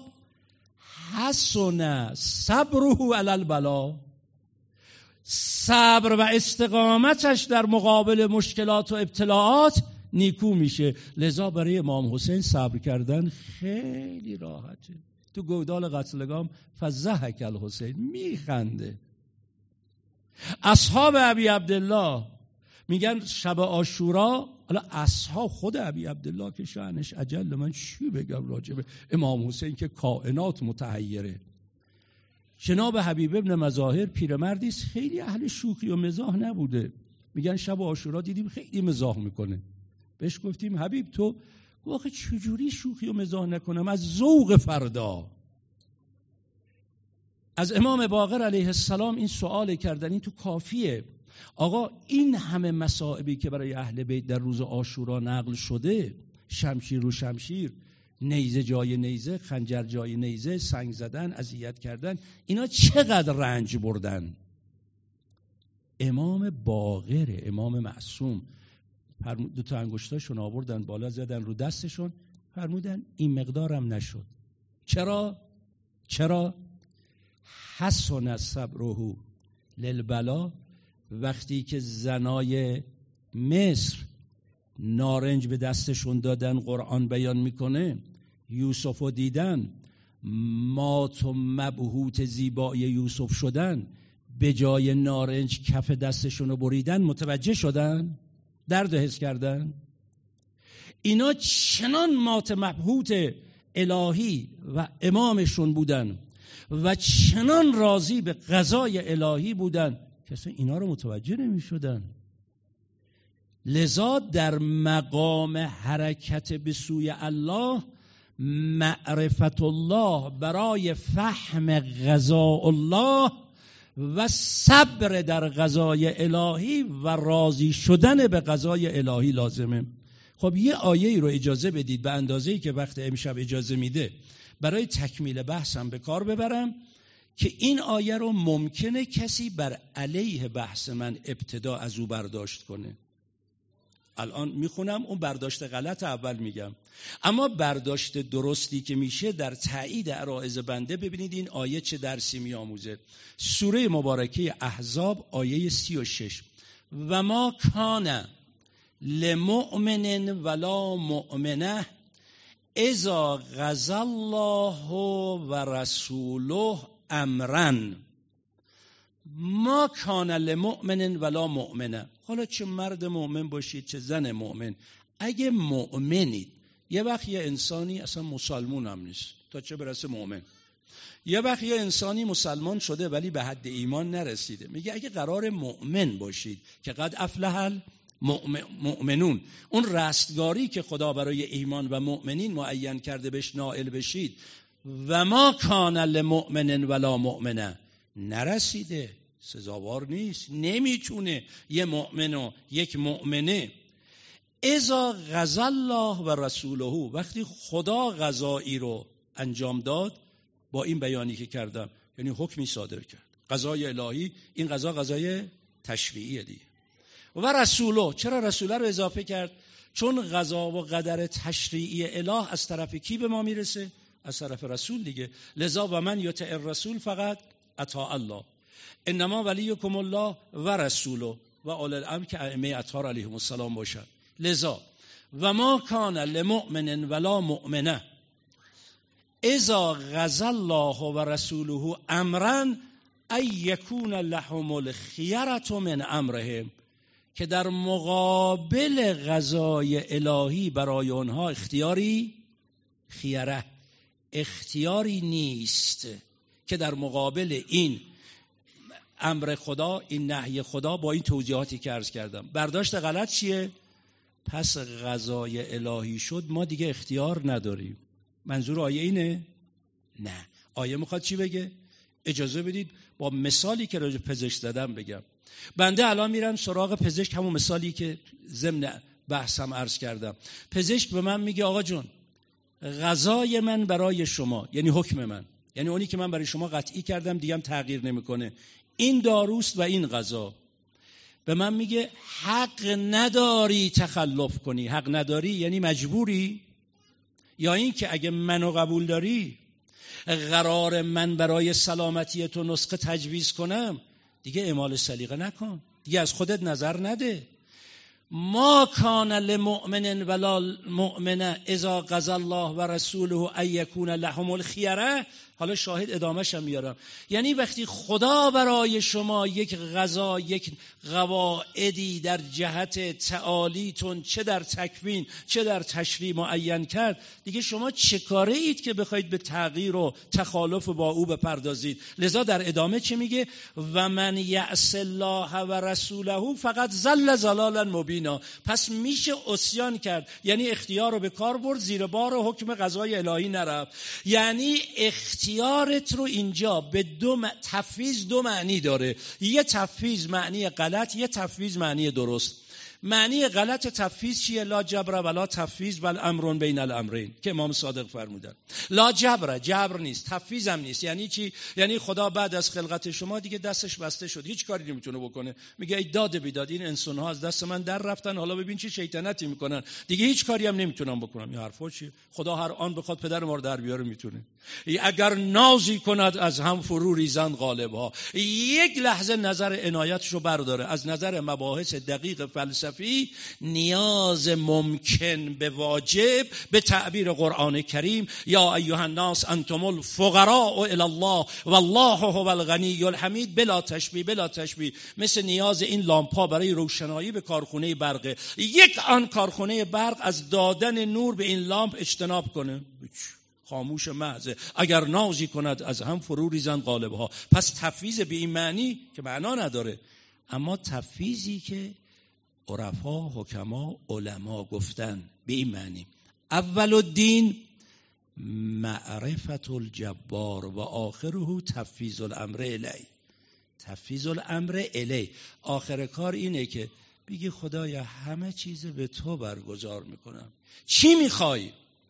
حسن صبره علی البلا، صبر و استقامتش در مقابل مشکلات و ابتلاعات نیکو میشه. لذا برای امام حسین صبر کردن خیلی راحته. تو گودال قتلگام فضحک الحسین، میخنده. اصحاب ابی عبدالله میگن شب عاشورا، حالا اصحاب خود ابی عبدالله که شأنش اجل، من چی بگم راجع به امام حسین که کائنات متحیره. جناب حبیب ابن مظاهر پیرمردی است خیلی اهل شوخی و مزاح نبوده. میگن شب عاشورا دیدیم خیلی مزاح میکنه. بهش گفتیم حبیب تو، واقعا چجوری شوخی و مزاح نکنم؟ از ذوق فردا. از امام باقر علیه السلام این سوال کردن، این تو کافیه. آقا این همه مصائبی که برای اهل بیت در روز عاشورا نقل شده، شمشیر رو شمشیر، نیزه جای نیزه، خنجر جای نیزه، سنگ زدن، اذیت کردن، اینا چقدر رنج بردن. امام باقر، امام معصوم، دو تا انگشتاشون آوردن بالا، زدن رو دستشون، فرمودن این مقدارم نشد. چرا؟ چرا؟ حسن صبره للبلا. وقتی که زنای مصر نارنج به دستشون دادن، قرآن بیان میکنه یوسف رو دیدن، مات و مبهوت زیبایی یوسف شدن، به جای نارنج کف دستشون رو بریدن، متوجه شدن، درد حس کردن. اینا چنان مات مبهوت الهی و امامشون بودن و چنان راضی به قضای الهی بودن که اصلا اینا رو متوجه نمی شدن. لذا در مقام حرکت به سوی الله، معرفت الله برای فهم قضاء الله و صبر در قضای الهی و راضی شدن به قضای الهی لازمه. خب یه آیه رو اجازه بدید به اندازه‌ای که وقت امشب اجازه میده برای تکمیل بحثم به کار ببرم که این آیه رو ممکنه کسی بر علیه بحث من ابتدا از او برداشت کنه. الان میخونم، اون برداشت غلط اول میگم، اما برداشت درستی که میشه در تایید عرایض بنده. ببینید این آیه چه درسی میآموزه. سوره مبارکه احزاب آیه سی و شش: و ما کان لمؤمن ولا مؤمنه اذا قضی الله و رسوله امرا. ما کان لمؤمن ولا مؤمنه. حالا چه مرد مؤمن باشید چه زن مؤمن، اگه مؤمنید، یه وقت یه انسانی اصلا مسلمون هم نیست تا چه برسه مؤمن، یه وقت یه انسانی مسلمان شده ولی به حد ایمان نرسیده. میگه اگه قرار مؤمن باشید که قد افلح المؤمنون، اون رستگاری که خدا برای ایمان و مؤمنین معین کرده بهش نائل بشید، و ما کان لمؤمن ولا مؤمنه، نرسیده، سزاوار نیست، نمیتونه یه مؤمن و یک مؤمنه. اذا قضی الله و رسوله، وقتی خدا قضایی رو انجام داد، با این بیانی که کردم، یعنی حکمی صادر کرد، قضای الهی، این قضا قضای تشریعیه دیگه. و رسوله، چرا رسوله رو اضافه کرد؟ چون قضا و قدر تشریعی اله از طرف کی به ما میرسه؟ از طرف رسول دیگه. لذا و من یطع الرسول فقط اطاع الله، انما ولیکم الله و رسوله و اولی الامر که ائمه اطهار علیهم السلام باشد. لذا و ما کان لمؤمن ولا مؤمنه اذا قضى الله و رسوله امرا ان یکون لهم الخیرة من امرهم، که در مقابل قضای الهی برای آنها اختیاری خیره اختیاری نیست، که در مقابل این امر خدا، این نهی خدا، با این توضیحاتی که عرض کردم. برداشت غلط چیه؟ پس قضای الهی شد ما دیگه اختیار نداریم. منظور آیه اینه؟ نه. آیه میخواد چی بگه؟ اجازه بدید با مثالی که راجع پزشک زدم بگم. بنده الان میرم سراغ پزشک، همون مثالی که ضمن بحثم عرض کردم. پزشک به من میگه آقا جون قضای من برای شما، یعنی حکم من، یعنی اونی که من برای شما قطعی کردم دیگه هم تغییر نمیکنه، این داروست و این غذا. به من میگه حق نداری تخلف کنی. حق نداری یعنی مجبوری، یا این که اگه منو قبول داری قرار من برای سلامتی تو نسخه تجویز کنم، دیگه اعمال سلیقه نکن، دیگه از خودت نظر نده. ما کان لمؤمن ولا مؤمنه اذا قضى الله و رسوله ان یکون لهم الخیره. حالا شاهد ادامه‌ش هم میارم. یعنی وقتی خدا برای شما یک قضا، یک قواعدی در جهت تعالیتون، چه در تکوین چه در تشریع معین کرد، دیگه شما چه کاره اید که بخواید به تغییر و تخالف با او بپردازید؟ لذا در ادامه چه میگه؟ و من یعص الله و رسوله فقط ضل ضلالا مبینا. پس میشه عصیان کرد، یعنی اختیار رو به کار برد، زیر بار حکم قضای الهی نرفت. یعنی اختیار اختیارت رو اینجا به دو م... تفویض دو معنی داره. یه تفویض معنی غلط، یه تفویض معنی درست. معنی غلط تفویض چیه؟ لا جبر ولا تفویض بل امر بین الامرین، که امام صادق فرمودن. لا جبر، جبر نیست، تفویض هم نیست. یعنی چی؟ یعنی خدا بعد از خلقت شما دیگه دستش بسته شد، هیچ کاری نمیتونه بکنه. میگه ای داد بیداد، این انسان ها از دست من در رفتن، حالا ببین چه شیطنتی میکنن، دیگه هیچ کاری هم نمیتونم بکنم. این حرفا چیه؟ خدا هر آن بخواد پدر ما رو در بیاره میتونه. اگر نازی کند از هم فرو ریزند غالب ها. یک لحظه نظر عنایتش رو برداره از نظر مباحث دقیق فلسفی، نیاز ممکن به واجب، به تعبیر قرآن کریم یا ایها الناس انتم الفقراء الی الله والله هو الغنی الحمید، بلا تشبیه بلا تشبیه. مثل نیاز این لامپا برای روشنایی به کارخونه برق. یک آن کارخونه برق از دادن نور به این لامپ اجتناب کنه، خاموش محضه. اگر نازی کند از هم فرو ریزند غالب ها. پس تفویض به این معنی که معنا نداره، اما تفویضی که عرفا، حکما، علما گفتن به این معنی. اول الدین معرفت الجبار و آخره تفویض الامر الی. تفویض الامر الی، آخر کار اینه که بگی خدایا همه چیز به تو برگزار میکنم، چی میخوای؟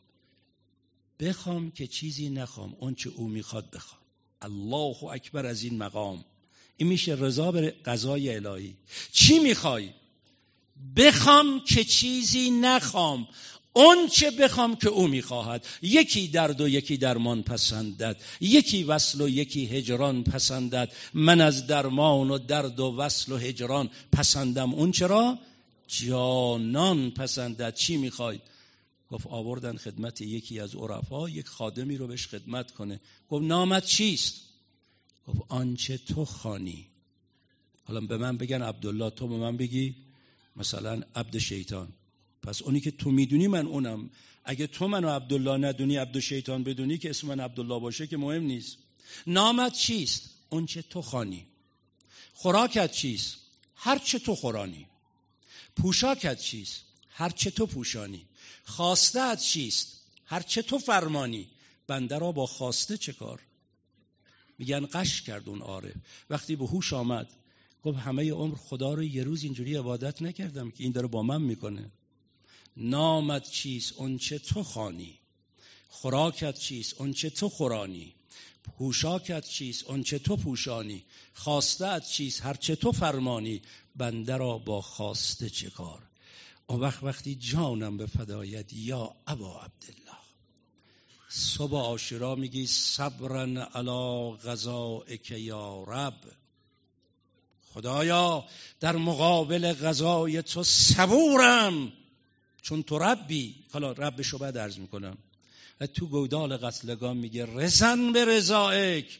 بخوام که چیزی نخوام، اون چه او میخواد بخوام. الله اکبر از این مقام. این میشه رضا به قضای الهی. چی میخوای؟ بخوام که چیزی نخوام، اون چه بخوام که او میخواهد. یکی درد و یکی درمان پسندد، یکی وصل و یکی هجران پسندد. من از درمان و درد و وصل و هجران پسندم، اون چرا جانان پسندد. چی میخواید؟ گفت آوردن خدمت یکی از عرفا، یک خادمی رو بهش خدمت کنه. گفت نامت چیست؟ گفت آنچه تو خوانی. حالا به من بگن عبدالله، تو به من بگی مثلا عبد شیطان. پس اونی که تو میدونی من اونم. اگه تو منو عبدالله ندونی، عبد شیطان بدونی، که اسم من عبدالله باشه که مهم نیست. نامت چیست؟ اون چه تو خوانی. خوراکت چیست؟ هر چه تو خورانی. پوشاکت چیست؟ هر چه تو پوشانی. خواسته‌ات چیست؟ هر چه تو فرمانی. بنده را با خواسته چه کار؟ میگن قش کرد اون عارف. وقتی به هوش آمد گفت همه عمر خدا رو یه روز اینجوری عبادت نکردم که این داره با من میکنه. نامت چیست؟ اون چه تو خوانی. خوراکت چیست؟ اون چه تو خورانی. پوشاکت چیست؟ اون چه تو پوشانی. خواسته‌ات چیست؟ هر چه تو فرمانی. بنده را با خواسته چه کار؟ اون وقت وقتی جانم به فدایت یا ابا عبدالله، صبح عاشورا میگی صبرن علی قضائک یا رب. خدایا در مقابل قضای تو صبورم، چون تو ربی، حالا ربشو بعد عرض میکنم، و تو گودال قتلگاه میگه رزن به رضایک،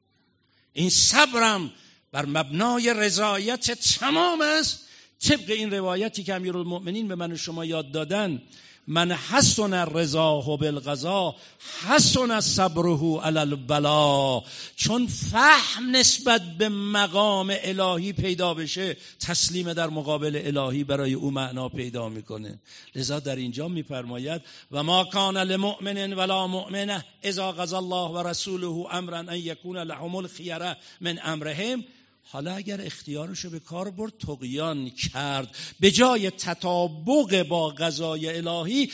این صبرم بر مبنای رضایت تمام است، طبق این روایتی که امیرالمؤمنین به من و شما یاد دادن، من حسن الرضا بالقضا حسن صبره علی البلا. چون فهم نسبت به مقام الهی پیدا بشه، تسلیم در مقابل الهی برای او معنا پیدا میکنه. لذا در اینجا میفرماید و ما کان لمؤمن ولا مؤمنه اذا قضى الله و رسوله امرا ان یکون لهم الخیره من امرهم. حالا اگر اختیارشو به کار برد، طغیان کرد، به جای تطابق با قضای الهی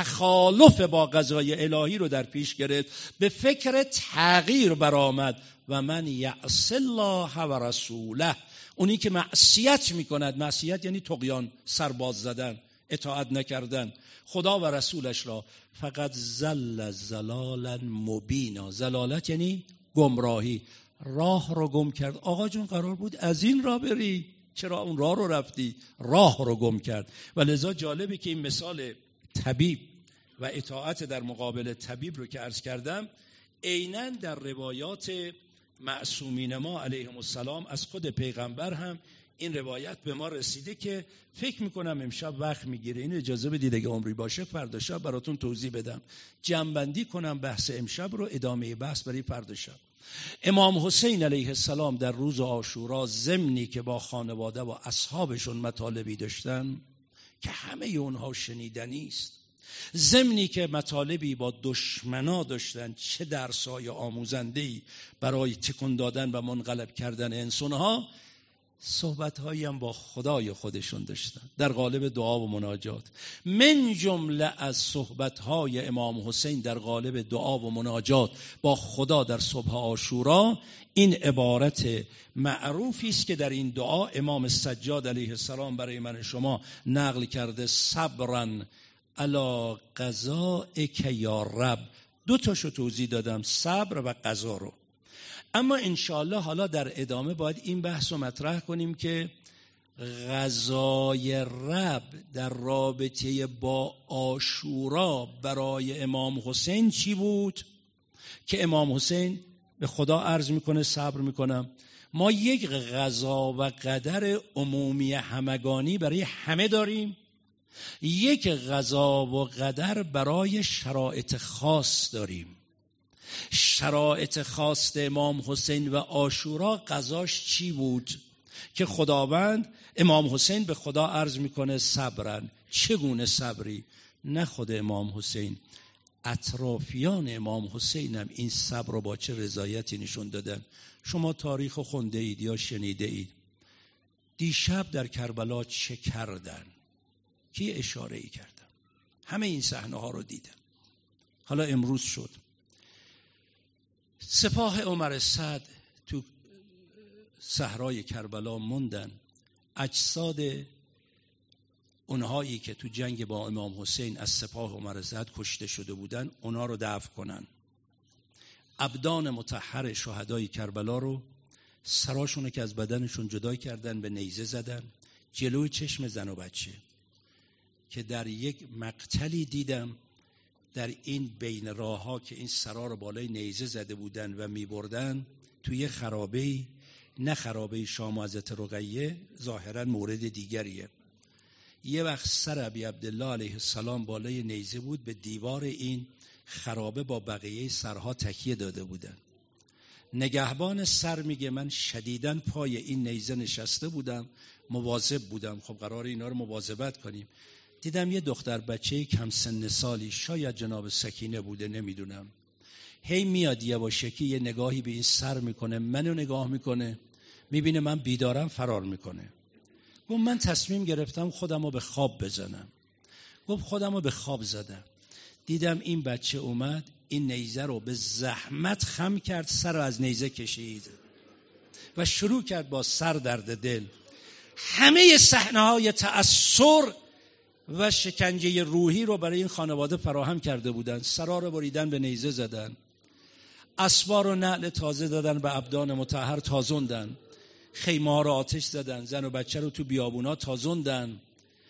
تخالف با قضای الهی رو در پیش گرفت، به فکر تغییر برآمد. و من یعص الله و رسوله، اونی که معصیت میکند، معصیت یعنی طغیان، سرباز زدن، اطاعت نکردن خدا و رسولش را، فقط زل زلالا مبینا. زلالت یعنی گمراهی، راه رو گم کرد. آقا جون قرار بود از این راه بری، چرا اون راه رو رفتی؟ راه رو گم کرد. و لذا جالبه که این مثال طبیب و اطاعت در مقابل طبیب رو که عرض کردم، عیناً در روایات معصومین ما علیهم السلام از خود پیغمبر هم این روایت به ما رسیده که فکر میکنم امشب وقت میگیره، این اجازه بدید اگه عمری باشه فردا شب براتون توضیح بدم، جمع‌بندی کنم بحث امشب رو، ادامه بحث برای فردا شب. امام حسین علیه السلام در روز عاشورا، ضمنی که با خانواده و اصحابشون مطالبی داشتن که همه اونها شنیدنی است، ضمنی که مطالبی با دشمنا داشتن، چه درسای آموزنده‌ای برای تکون دادن و منقلب کردن انسانها، صحبت‌هایی هم با خدای خودشون داشتن در قالب دعا و مناجات. من جمله از صحبت‌های امام حسین در قالب دعا و مناجات با خدا در صبح عاشورا، این عبارت معروفی است که در این دعا امام سجاد علیه السلام برای من شما نقل کرده: صبرا علی قضائک یا رب. دو تاشو توضیح دادم، صبر و قضا رو. اما انشاءالله حالا در ادامه باید این بحث رو مطرح کنیم که قضای رب در رابطه با عاشورا برای امام حسین چی بود که امام حسین به خدا عرض میکنه صبر میکنم. ما یک قضا و قدر عمومی همگانی برای همه داریم، یک قضا و قدر برای شرایط خاص داریم. شرایط خاص امام حسین و عاشورا قضاش چی بود که خداوند امام حسین به خدا عرض میکنه صبرن. چگونه صبری؟ نه خود امام حسین، اطرافیان امام حسین هم این صبر رو با چه رضایتی نشون دادن. شما تاریخ خونده اید یا شنیده اید دیشب در کربلا چه کردن، کی اشاره ای کردن، همه این صحنه ها رو دیدن. حالا امروز شد سپاه عمر سعد تو صحرای کربلا موندن، اجساد اونهایی که تو جنگ با امام حسین از سپاه عمر سعد کشته شده بودن، اونها رو دفن کنن. ابدان مطهر شهدای کربلا رو، سراشون که از بدنشون جدا کردن، به نیزه زدن جلوی چشم زن و بچه. که در یک مقتلی دیدم در این بین راه ها که این سرا رو بالای نیزه زده بودن و می بردن توی خرابه، نه خرابه شام حضرت رقیه، ظاهرا مورد دیگریه. یه وقت سر ابی عبدالله علیه السلام بالای نیزه بود، به دیوار این خرابه با بقیه سرها تکیه داده بودن. نگهبان سر میگه من شدیداً پای این نیزه نشسته بودم، مواظب بودم، خب قراره اینا رو مواظبت کنیم. دیدم یه دختر بچه کم سن سالی، شاید جناب سکینه بوده، نمیدونم، هی میاد یواشکی یه نگاهی به این سر میکنه، منو نگاه میکنه، میبینه من بیدارم، فرار میکنه. گفت من تصمیم گرفتم خودمو به خواب بزنم. گفت خودمو به خواب زدم، دیدم این بچه اومد این نیزه رو به زحمت خم کرد، سر رو از نیزه کشید و شروع کرد با سر درد دل. همه صحنه‌های تأثر و شکنجه روحی رو برای این خانواده فراهم کرده بودن. سرا رو بریدن، به نیزه زدن، اسوار و نعل تازه دادن به ابدان مطهر، تازوندن، خیمه ها رو آتش زدن، زن و بچه رو تو بیابونا تازوندن.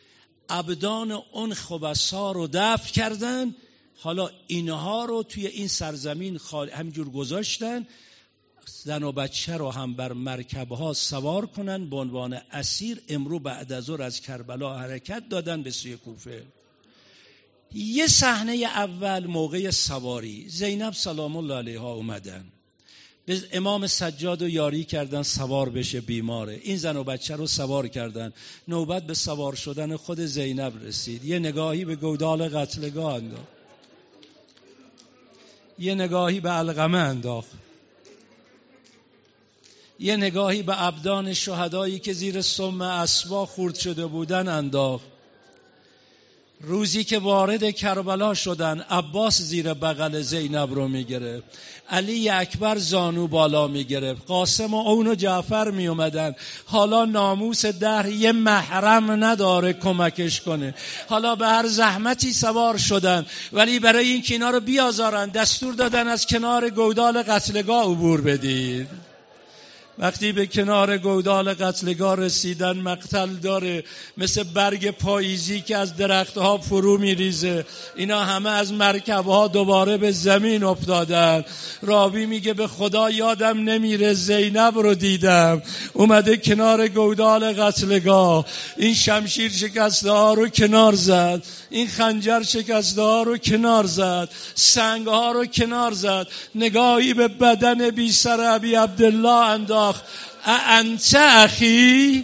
ابدان اون خبثا رو دفن کردن. حالا اینها رو توی این سرزمین همجور گذاشتن، زن و بچه رو هم بر مرکبها سوار کنن به عنوان اسیر. امرو بعد از ظهر از کربلا حرکت دادن به سوی کوفه. یه صحنه اول موقع سواری زینب سلام الله علیها اومدن به امام سجاد و یاری کردن سوار بشه، بیماره. این زن و بچه رو سوار کردن. نوبت به سوار شدن خود زینب رسید. یه نگاهی به گودال قتلگاه انداخت، یه نگاهی به علقمه انداخت، یه نگاهی به ابدان شهدایی که زیر سم اسبا خورد شده بودن انداخت. روزی که وارد کربلا شدن، عباس زیر بغل زینب رو میگرفت، علی اکبر زانو بالا میگرفت، قاسم و اون و جعفر می اومدن. حالا ناموس دهر یه محرم نداره کمکش کنه. حالا به هر زحمتی سوار شدن، ولی برای این که اینا رو بیازارن دستور دادن از کنار گودال قتلگاه عبور بدید. وقتی به کنار گودال قتلگاه رسیدن، مقتل داره مثل برگ پاییزی که از درختها فرو میریزه. اینا همه از مرکبها دوباره به زمین افتادن. راوی میگه به خدا یادم نمیره زینب رو دیدم اومده کنار گودال قتلگاه، این شمشیر شکسته ها رو کنار زد، این خنجر شکسته ها رو کنار زد، سنگ ها رو کنار زد، نگاهی به بدن بی سر ابی عبدالله انداخت. انت اخی،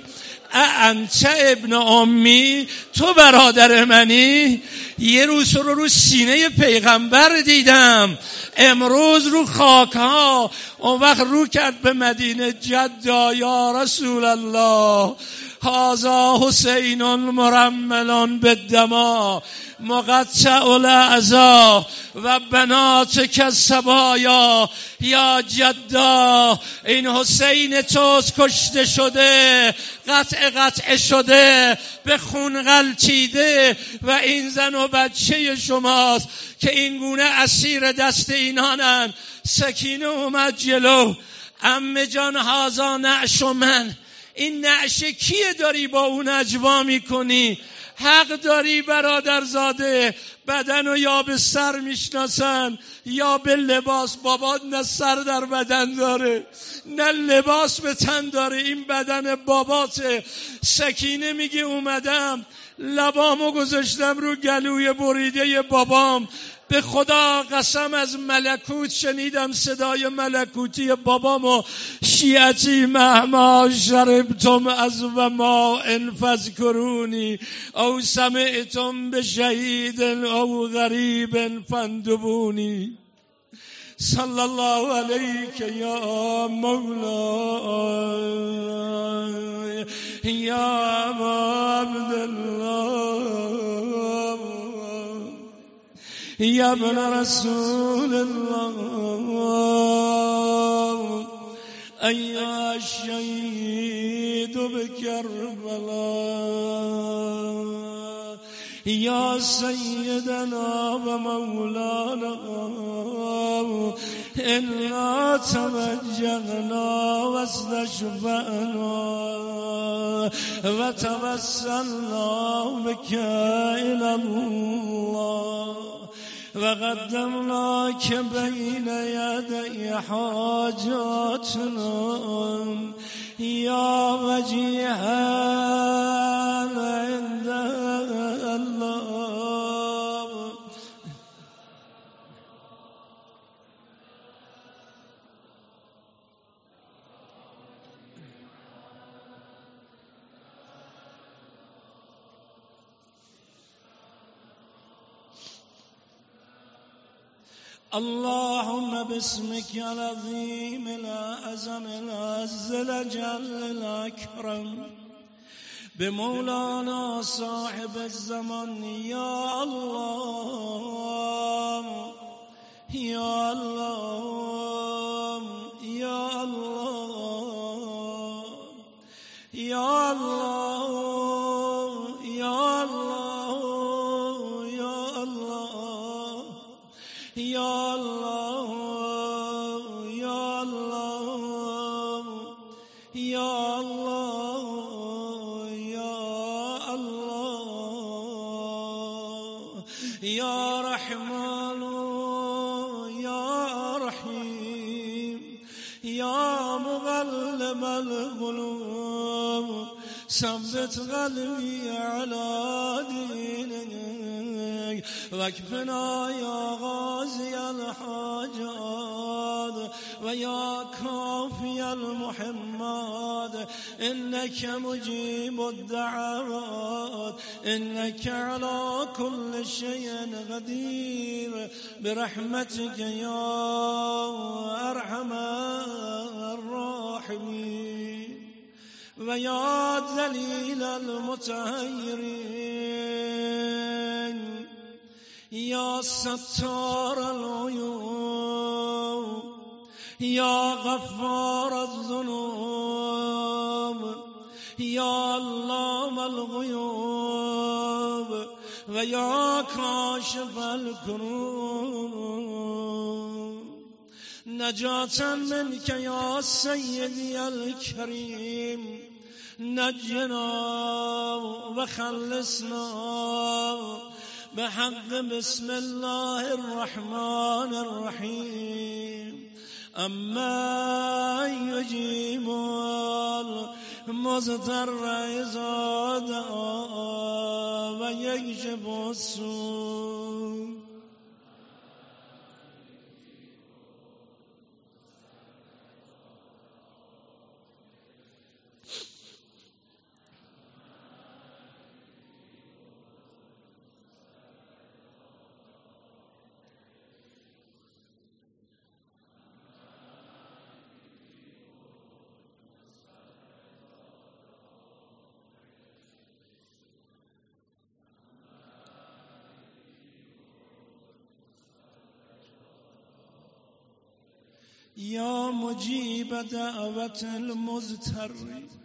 انت ابن امی، تو برادر منی؟ یه روز رو رو سینه پیغمبر دیدم، امروز رو خاک ها. اون وقت رو کرد به مدینه، جدا یا رسول الله، هذا حسین مرمل بالدماء مقطع الاعضاء و بناتک الصبایا. یا جدا، این حسین توست کشته شده، قطع قطع شده، به خون غلتیده، و این زن و بچه شماست که این گونه اسیر دست اینانن. سکینه اومد جلو. عمه جان، هذا نعش من، این نعش کیه داری با اون اجوا میکنی؟ حق داری برادرزاده، بدن رو یا به سر میشناسن یا به لباس. بابات نه سر در بدن داره نه لباس به تن داره، این بدن باباته. سکینه میگه اومدم لبامو گذاشتم رو گلوی بریده بابام، به خدا قسم از ملکوت شنیدم صدای ملکوتی بابامو، شیعتی مهما شربتم از و ما انفذکرونی او سمعتم به شهید او غریب فاندبونی. صلی الله علیک یا مولا یا ابا عبدالله یا ابن رسول الله ایها الشهید بکربلا یا سیدنا و مولانا انا توجهنا و استشفعنا و توسلنا بك الی الله و قدمناک بین یدی حاجاتنا یا وجیها عند الله. اللهم باسمك العظيم الأعظم العز الجل الأكرم بمولانا صاحب الزمان يا الله يا الله يا الله يا الله يا الله يا الله يا الله يا الله يا الله يا الله يا رحمن يا رحيم يا مغلب القلوب ثبت قلبي على دينك واكفنا يا غازي الحاجات ويا كافي المحمات إنك مجيب الدعوات إنك على كل شيء قدير برحمتك يا أرحم الراحمين ويا دليل المتهيرين يا ستار العيوب يا غفار الذنوب يا علام الغيوب ويا كاشف الكروب نجاة منك يا سيدي الكريم نجنا وخلصنا بحق بسم الله الرحمن الرحيم أما يجيب المضطر إذا دعا ويكشف السوء يا مجيب دعوة المضطر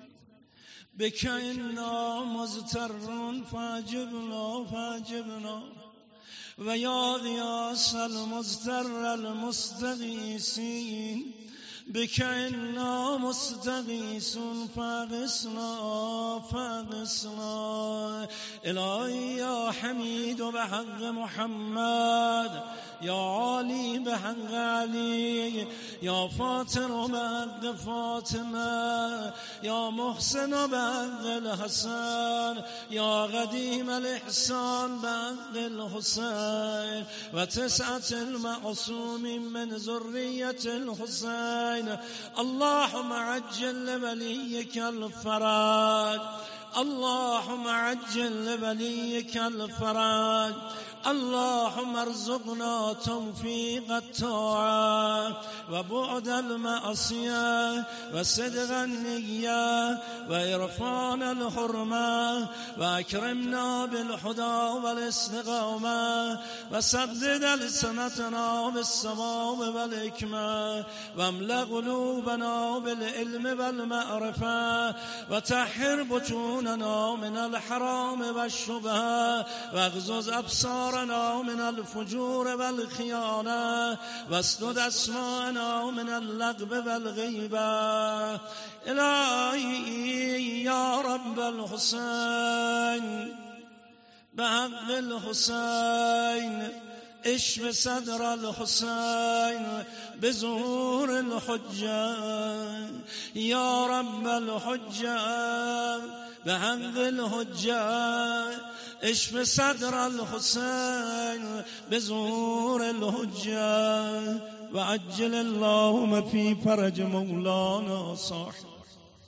بك إنا مضطرون فاجبنا فاجبنا ويا غياث المضطر المستغيثين بك إنا مستغيثون فاغثنا فاغثنا إلهي يا حميد بحق محمد يا علي بحق علي يا فاطر بحق فاطمة يا محسن بحق الحسن يا قديم الإحسان بحق الحسين وتسعة المعصوم من ذرية الحسين اللهم عجل لوليك الفرج اللهم عجل لوليك الفرج اللهم ارزقنا توفيق الطاعة وبعد المعصية وصدق النية وإرفان الحرمة وأكرمنا بالهدى والاستقامة وسدد ألسنتنا بالصواب والحكمة واملأ قلوبنا بالعلم والمعرفة وطهر بطوننا من الحرام والشبهة واغزز أبصارنا من الفجور والخيانة واسدد أسماءنا من اللغب والغيبة إلهي يا رب الحسين بحق الحسين اشف صدر الحسين بظهور الحجة يا رب الحجة بحق الحجة اشف صدر الحسين بظهور الحجة وعجل اللهم في فرج مولانا صاحب